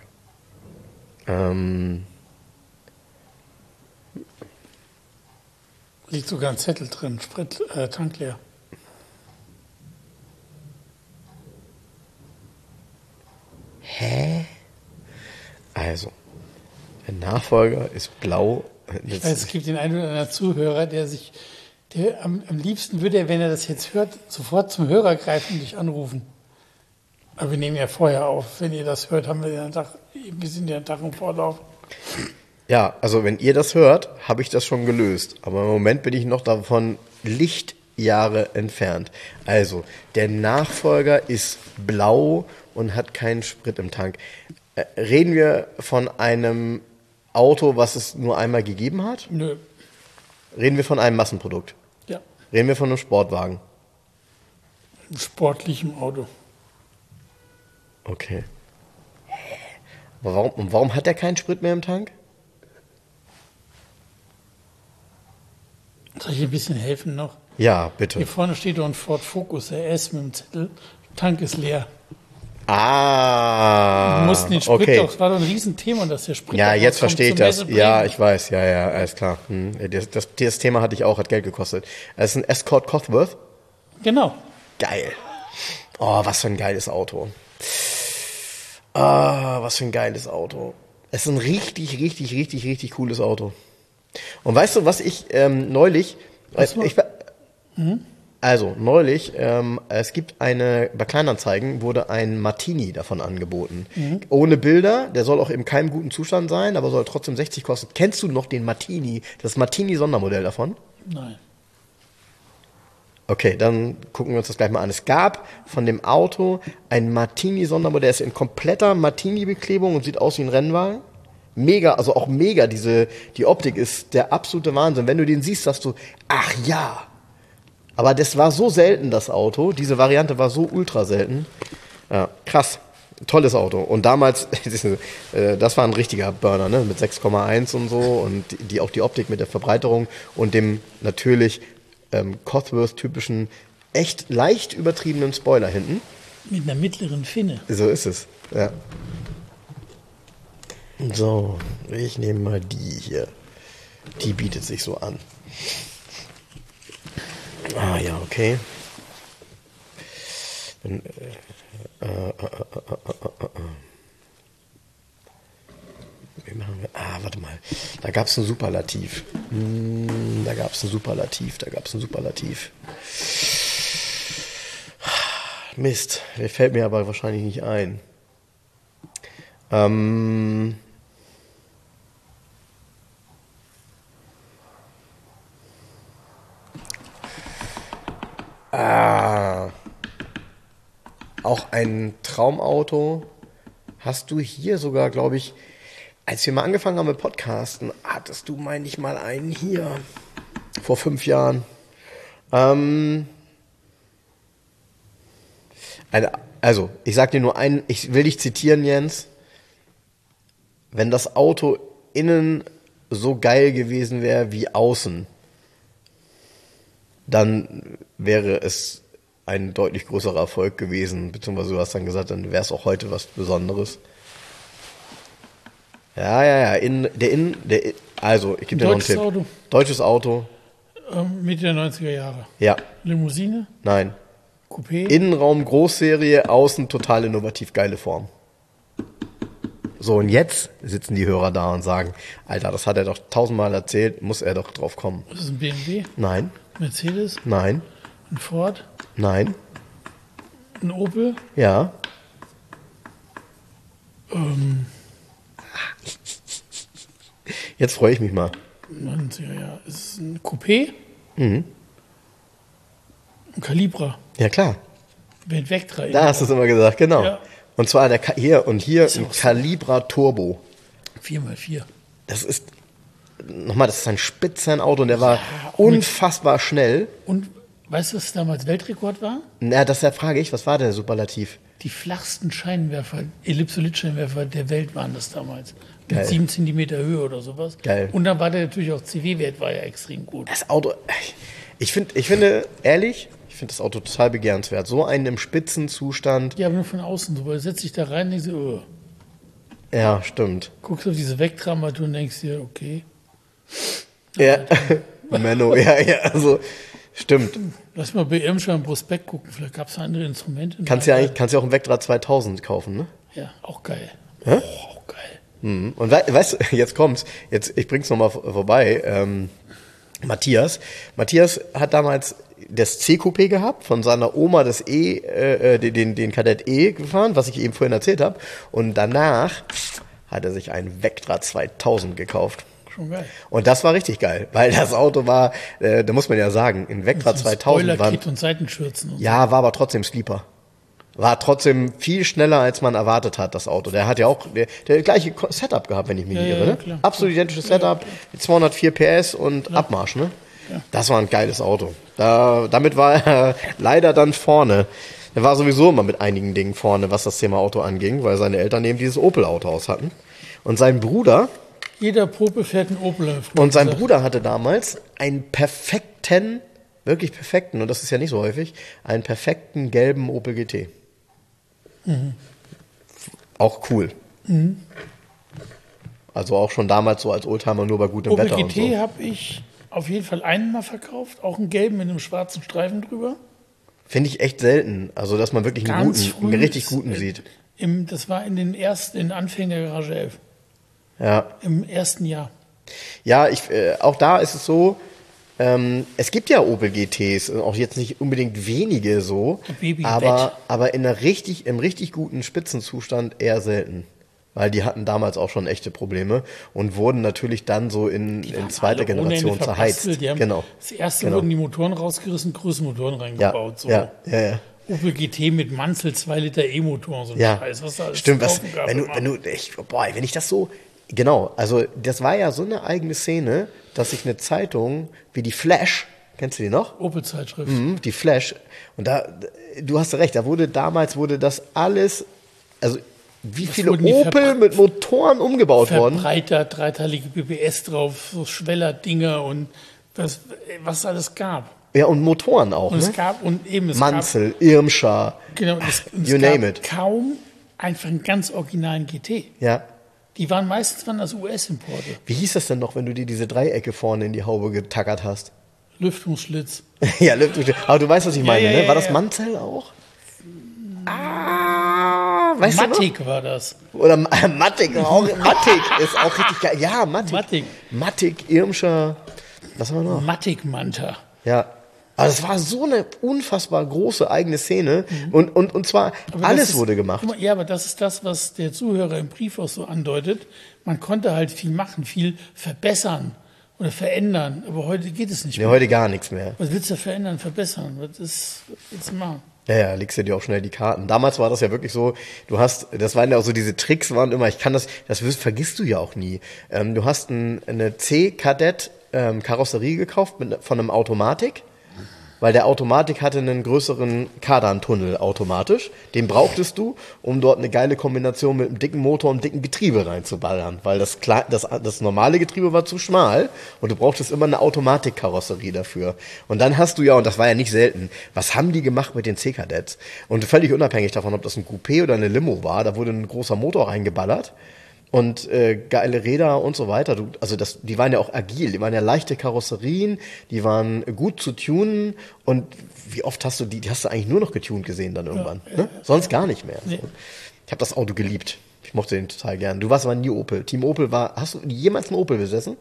Liegt sogar ein Zettel drin. Sprit, Tank leer. Hä? Also, der Nachfolger ist blau. Ich weiß, es gibt den einen oder anderen Zuhörer, der am liebsten würde er, wenn er das jetzt hört, sofort zum Hörer greifen und dich anrufen. Aber wir nehmen ja vorher auf. Wenn ihr das hört, haben wir sind ja einen Tag im Vorlauf. Ja, also wenn ihr das hört, habe ich das schon gelöst. Aber im Moment bin ich noch davon Lichtjahre entfernt. Also, der Nachfolger ist blau und hat keinen Sprit im Tank. Reden wir von einem Auto, was es nur einmal gegeben hat? Nö. Reden wir von einem Massenprodukt? Ja. Reden wir von einem Sportwagen. Sportlichem Auto. Okay. Aber warum hat er keinen Sprit mehr im Tank? Soll ich ein bisschen helfen noch? Ja, bitte. Hier vorne steht doch ein Ford Focus RS mit dem Zettel. Tank ist leer. Ah, Wir mussten den Sprit okay. doch, das war doch ein Riesenthema, dass der Sprit Ja, auch jetzt rauskommt verstehe ich zur das. Messe Ja, bringen. ich weiß. Ja, alles klar. Das Thema hatte ich auch, hat Geld gekostet. Es ist ein Escort Cosworth. Genau. Geil. Oh, was für ein geiles Auto. Ah, was für ein geiles Auto. Es ist ein richtig cooles Auto. Und weißt du, was ich neulich... Neulich, es gibt bei Kleinanzeigen wurde ein Martini davon angeboten. Ohne Bilder, der soll auch in keinem guten Zustand sein, aber soll trotzdem 60 kosten. Kennst du noch den Martini, das Martini-Sondermodell davon? Nein. Okay, dann gucken wir uns das gleich mal an. Es gab von dem Auto ein Martini-Sondermodell, der ist in kompletter Martini-Beklebung und sieht aus wie ein Rennwagen. Mega, also auch mega, die Optik ist der absolute Wahnsinn. Wenn du den siehst, sagst du, ach ja. Aber das war so selten, das Auto. Diese Variante war so ultra selten. Ja, krass. Tolles Auto. Und damals, das war ein richtiger Burner, ne? Mit 6,1 und so. Und auch die Optik mit der Verbreiterung und dem natürlich Cosworth-typischen, echt leicht übertriebenen Spoiler hinten. Mit einer mittleren Finne. So ist es, ja. So, ich nehme mal die hier. Die bietet sich so an. Ah ja, okay. Dann, wie machen wir? Ah, warte mal. Da gab es ein Superlativ. Da gab es ein Superlativ. Mist, der fällt mir aber wahrscheinlich nicht ein. Auch ein Traumauto hast du hier sogar, glaube ich, als wir mal angefangen haben mit Podcasten, hattest du, meine ich, mal einen hier. Vor 5 Jahren. Also, ich sag dir nur einen, ich will dich zitieren, Jens. Wenn das Auto innen so geil gewesen wäre wie außen, dann wäre es ein deutlich größerer Erfolg gewesen, beziehungsweise du hast dann gesagt, dann wäre es auch heute was Besonderes. Ja, also, ich gebe dir noch einen Tipp. Auto. Deutsches Auto. Mitte der 90er Jahre. Ja. Limousine? Nein. Coupé? Innenraum Großserie, außen total innovativ geile Form. So, und jetzt sitzen die Hörer da und sagen, Alter, das hat er doch 1000-mal erzählt, muss er doch drauf kommen. Ist das ein BMW? Nein. Mercedes? Nein. Ein Ford? Nein. Ein Opel? Ja. Jetzt freue ich mich mal. 90er Jahre. Ist es ein Coupé? Ein Calibra? Ja, klar. Mit Vectra. Da hast du es immer gesagt, genau. Ja. Und zwar hier ein auch so. Calibra Turbo. 4x4. Das ist ein Spitzenauto und der war unfassbar schnell. Und weißt du, was damals Weltrekord war? Na, deshalb frage ich, was war der Superlativ? Die flachsten Scheinwerfer, Ellipsoid-Scheinwerfer der Welt waren das damals. Geil. Mit 7 Zentimeter Höhe oder sowas. Geil. Und dann war der natürlich auch CW-Wert war ja extrem gut. Das Auto, ich finde, ehrlich, ich finde das Auto total begehrenswert. So einen im Spitzenzustand. Ja, aber nur von außen so, weil du setzt dich da rein und denkst dir, oh. Ja, stimmt. Guckst auf diese Vectra-Armatur und denkst dir, okay. Ja, Menno, ja, also, stimmt. Lass mal bei Irmscher im Prospekt gucken, vielleicht gab es andere Instrumente. Kannst ja auch einen Vectra 2000 kaufen, ne? Ja, auch geil. Hä? Oh, auch geil. Und weißt du, jetzt kommt's. Ich bring's nochmal vorbei. Matthias hat damals das C-Coupé gehabt, von seiner Oma das den Kadett E gefahren, was ich eben vorhin erzählt habe. Und danach hat er sich einen Vectra 2000 gekauft. Schon geil. Und das war richtig geil, weil das Auto war, da muss man ja sagen, ein Vectra 2000 war, Spoiler-Kit und Seitenschürzen. Und ja, war aber trotzdem Sleeper. War trotzdem viel schneller, als man erwartet hat, das Auto. Der hat ja auch der gleiche Setup gehabt, wenn ich mich nicht irre. Ne? klar. Absolut identisches Setup, 204 PS und Abmarsch, ne? Das war ein geiles Auto. Damit war er leider dann vorne. Er war sowieso immer mit einigen Dingen vorne, was das Thema Auto anging, weil seine Eltern eben dieses Opel-Auto aus hatten. Und sein Bruder... Jeder Popel fährt einen Opel. Und sein Bruder hatte damals einen perfekten, wirklich perfekten, und das ist ja nicht so häufig, einen perfekten gelben Opel GT. Auch cool. Also auch schon damals so als Oldtimer nur bei gutem Opel Wetter GT und so. habe ich auf jeden Fall einen mal verkauft, auch einen gelben mit einem schwarzen Streifen drüber. Finde ich echt selten. Also, dass man wirklich einen richtig guten sieht. Das war in den Anfängen der Garage 11. Ja. Im ersten Jahr. Ja, auch da ist es so, es gibt ja Opel GTs, auch jetzt nicht unbedingt wenige so, aber im richtig guten Spitzenzustand eher selten. Weil die hatten damals auch schon echte Probleme und wurden natürlich dann so in zweiter Generation zerheizt. Genau. Das erste wurden die Motoren rausgerissen, größere Motoren reingebaut. Ja. Opel GT mit Manzel 2 Liter E-Motor, so ein Scheiß, was da alles stimmt, wenn ich das so, genau, also das war ja so eine eigene Szene, dass sich eine Zeitung wie die Flash, kennst du die noch? Opel-Zeitschrift. Die Flash, und du hast recht, damals wurde das alles, also wie viele Opel mit Motoren umgebaut worden. Verbreiter, dreiteilige BBS drauf, so Schweller-Dinger und was es alles gab. Ja, und Motoren auch. Und ne? es gab Manzel, Irmscher, genau, you name it. Kaum einfach einen ganz originalen GT. Ja. Die waren meistens das US-Importe. Wie hieß das denn noch, wenn du dir diese Dreiecke vorne in die Haube getackert hast? Lüftungsschlitz. Ja, Lüftungsschlitz. Aber du weißt, was ich meine, ne? War das ja. Manzel auch? Weißt Matic war das. Oder Matic ist auch richtig geil. Ja, Matic, Irmscher, was haben wir noch? Matic Manta. Ja. Aber das war so eine unfassbar große eigene Szene. Und zwar alles wurde gemacht. Ja, aber das ist das, was der Zuhörer im Brief auch so andeutet. Man konnte halt viel machen, viel verbessern oder verändern. Aber heute geht es nicht mehr. Ja, heute gar nichts mehr. Was willst du verändern, verbessern? Was willst du machen? Ja, legst du dir auch schnell die Karten. Damals war das ja wirklich so, das waren ja auch so diese Tricks, waren immer, das vergisst du ja auch nie. Du hast eine C-Kadett Karosserie gekauft von einem Automatik, weil der Automatik hatte einen größeren Kardantunnel automatisch. Den brauchtest du, um dort eine geile Kombination mit einem dicken Motor und einem dicken Getriebe reinzuballern, weil das normale Getriebe war zu schmal und du brauchtest immer eine Automatikkarosserie dafür. Und dann hast du ja, und das war ja nicht selten, was haben die gemacht mit den C-Kadetts? Und völlig unabhängig davon, ob das ein Coupé oder eine Limo war, da wurde ein großer Motor reingeballert. Und geile Räder und so weiter. Die waren ja auch agil, die waren ja leichte Karosserien, die waren gut zu tunen. Und wie oft hast du die hast du eigentlich nur noch getuned gesehen dann irgendwann. Ne? Sonst gar nicht mehr. Nee. Ich habe das Auto geliebt. Ich mochte den total gern. Du warst aber nie Opel. Team Opel hast du jemals einen Opel besessen?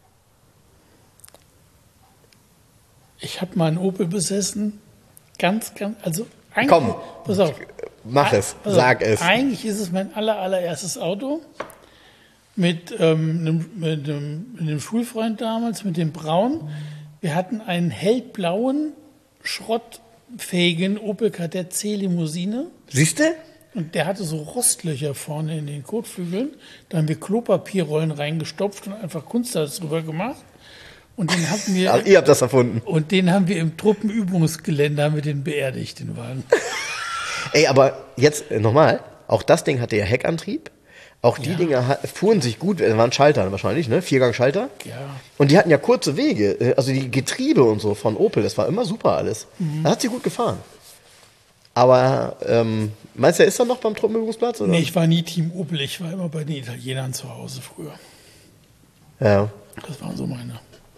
Ich habe mal einen Opel besessen. Also eigentlich. Komm, pass auf. Mach es, sag es. Eigentlich ist es mein allererstes Auto mit einem Schulfreund damals, mit dem Braun. Wir hatten einen hellblauen, schrottfähigen Opel Kadett C Limousine. Siehst du? Und der hatte so Rostlöcher vorne in den Kotflügeln. Da haben wir Klopapierrollen reingestopft und einfach Kunstharz drüber gemacht. Und den haben wir. Also ihr habt das erfunden. Und den haben wir im Truppenübungsgelände beerdigt, den Wagen. Ey, aber jetzt nochmal, auch das Ding hatte ja Heckantrieb. Auch die Dinger fuhren sich gut, waren Schalter wahrscheinlich, ne? Viergang-Schalter. Ja. Und die hatten ja kurze Wege, also die Getriebe und so von Opel, das war immer super alles. Da hat sie gut gefahren. Aber meinst du, er ist er noch beim Truppenübungsplatz? Oder? Nee, ich war nie Team Opel, ich war immer bei den Italienern zu Hause früher. Ja. Das waren so meine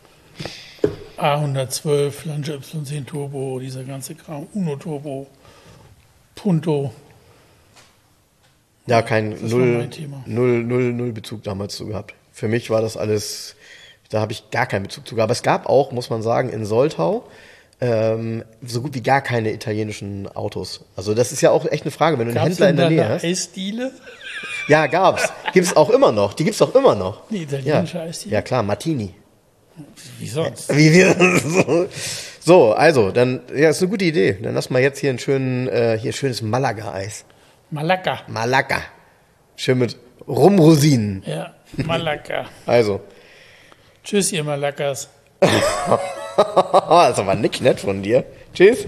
A112, Lancia Y10 Turbo, dieser ganze Kram, Uno Turbo, Punto. Ja, null Bezug damals zu gehabt. Für mich war das alles, da habe ich gar keinen Bezug zu gehabt. Aber es gab auch, muss man sagen, in Soltau so gut wie gar keine italienischen Autos. Also das ist ja auch echt eine Frage, wenn du einen Händler in der Nähe hast. Eisdiele? Ja, gab's. Gibt's auch immer noch. Die gibt's auch immer noch. Die italienische Eisdiele? Ja, klar, Martini. Wie sonst? So, also, dann, ja, ist eine gute Idee. Dann lass mal jetzt hier schönes Malaga-Eis. Malaga. Schön mit Rumrosinen. Ja, Malaga. Also. Tschüss, ihr Malakas. Das ist aber nicht nett von dir. Tschüss.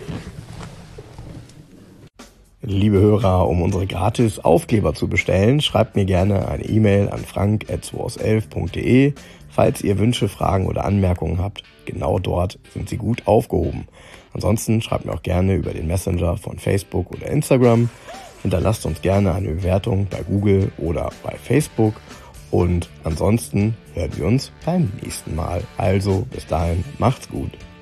Liebe Hörer, um unsere gratis Aufkleber zu bestellen, schreibt mir gerne eine E-Mail an frank@2aus11.de. Falls ihr Wünsche, Fragen oder Anmerkungen habt, genau dort sind sie gut aufgehoben. Ansonsten schreibt mir auch gerne über den Messenger von Facebook oder Instagram. Hinterlasst uns gerne eine Bewertung bei Google oder bei Facebook. Und ansonsten hören wir uns beim nächsten Mal. Also bis dahin, macht's gut.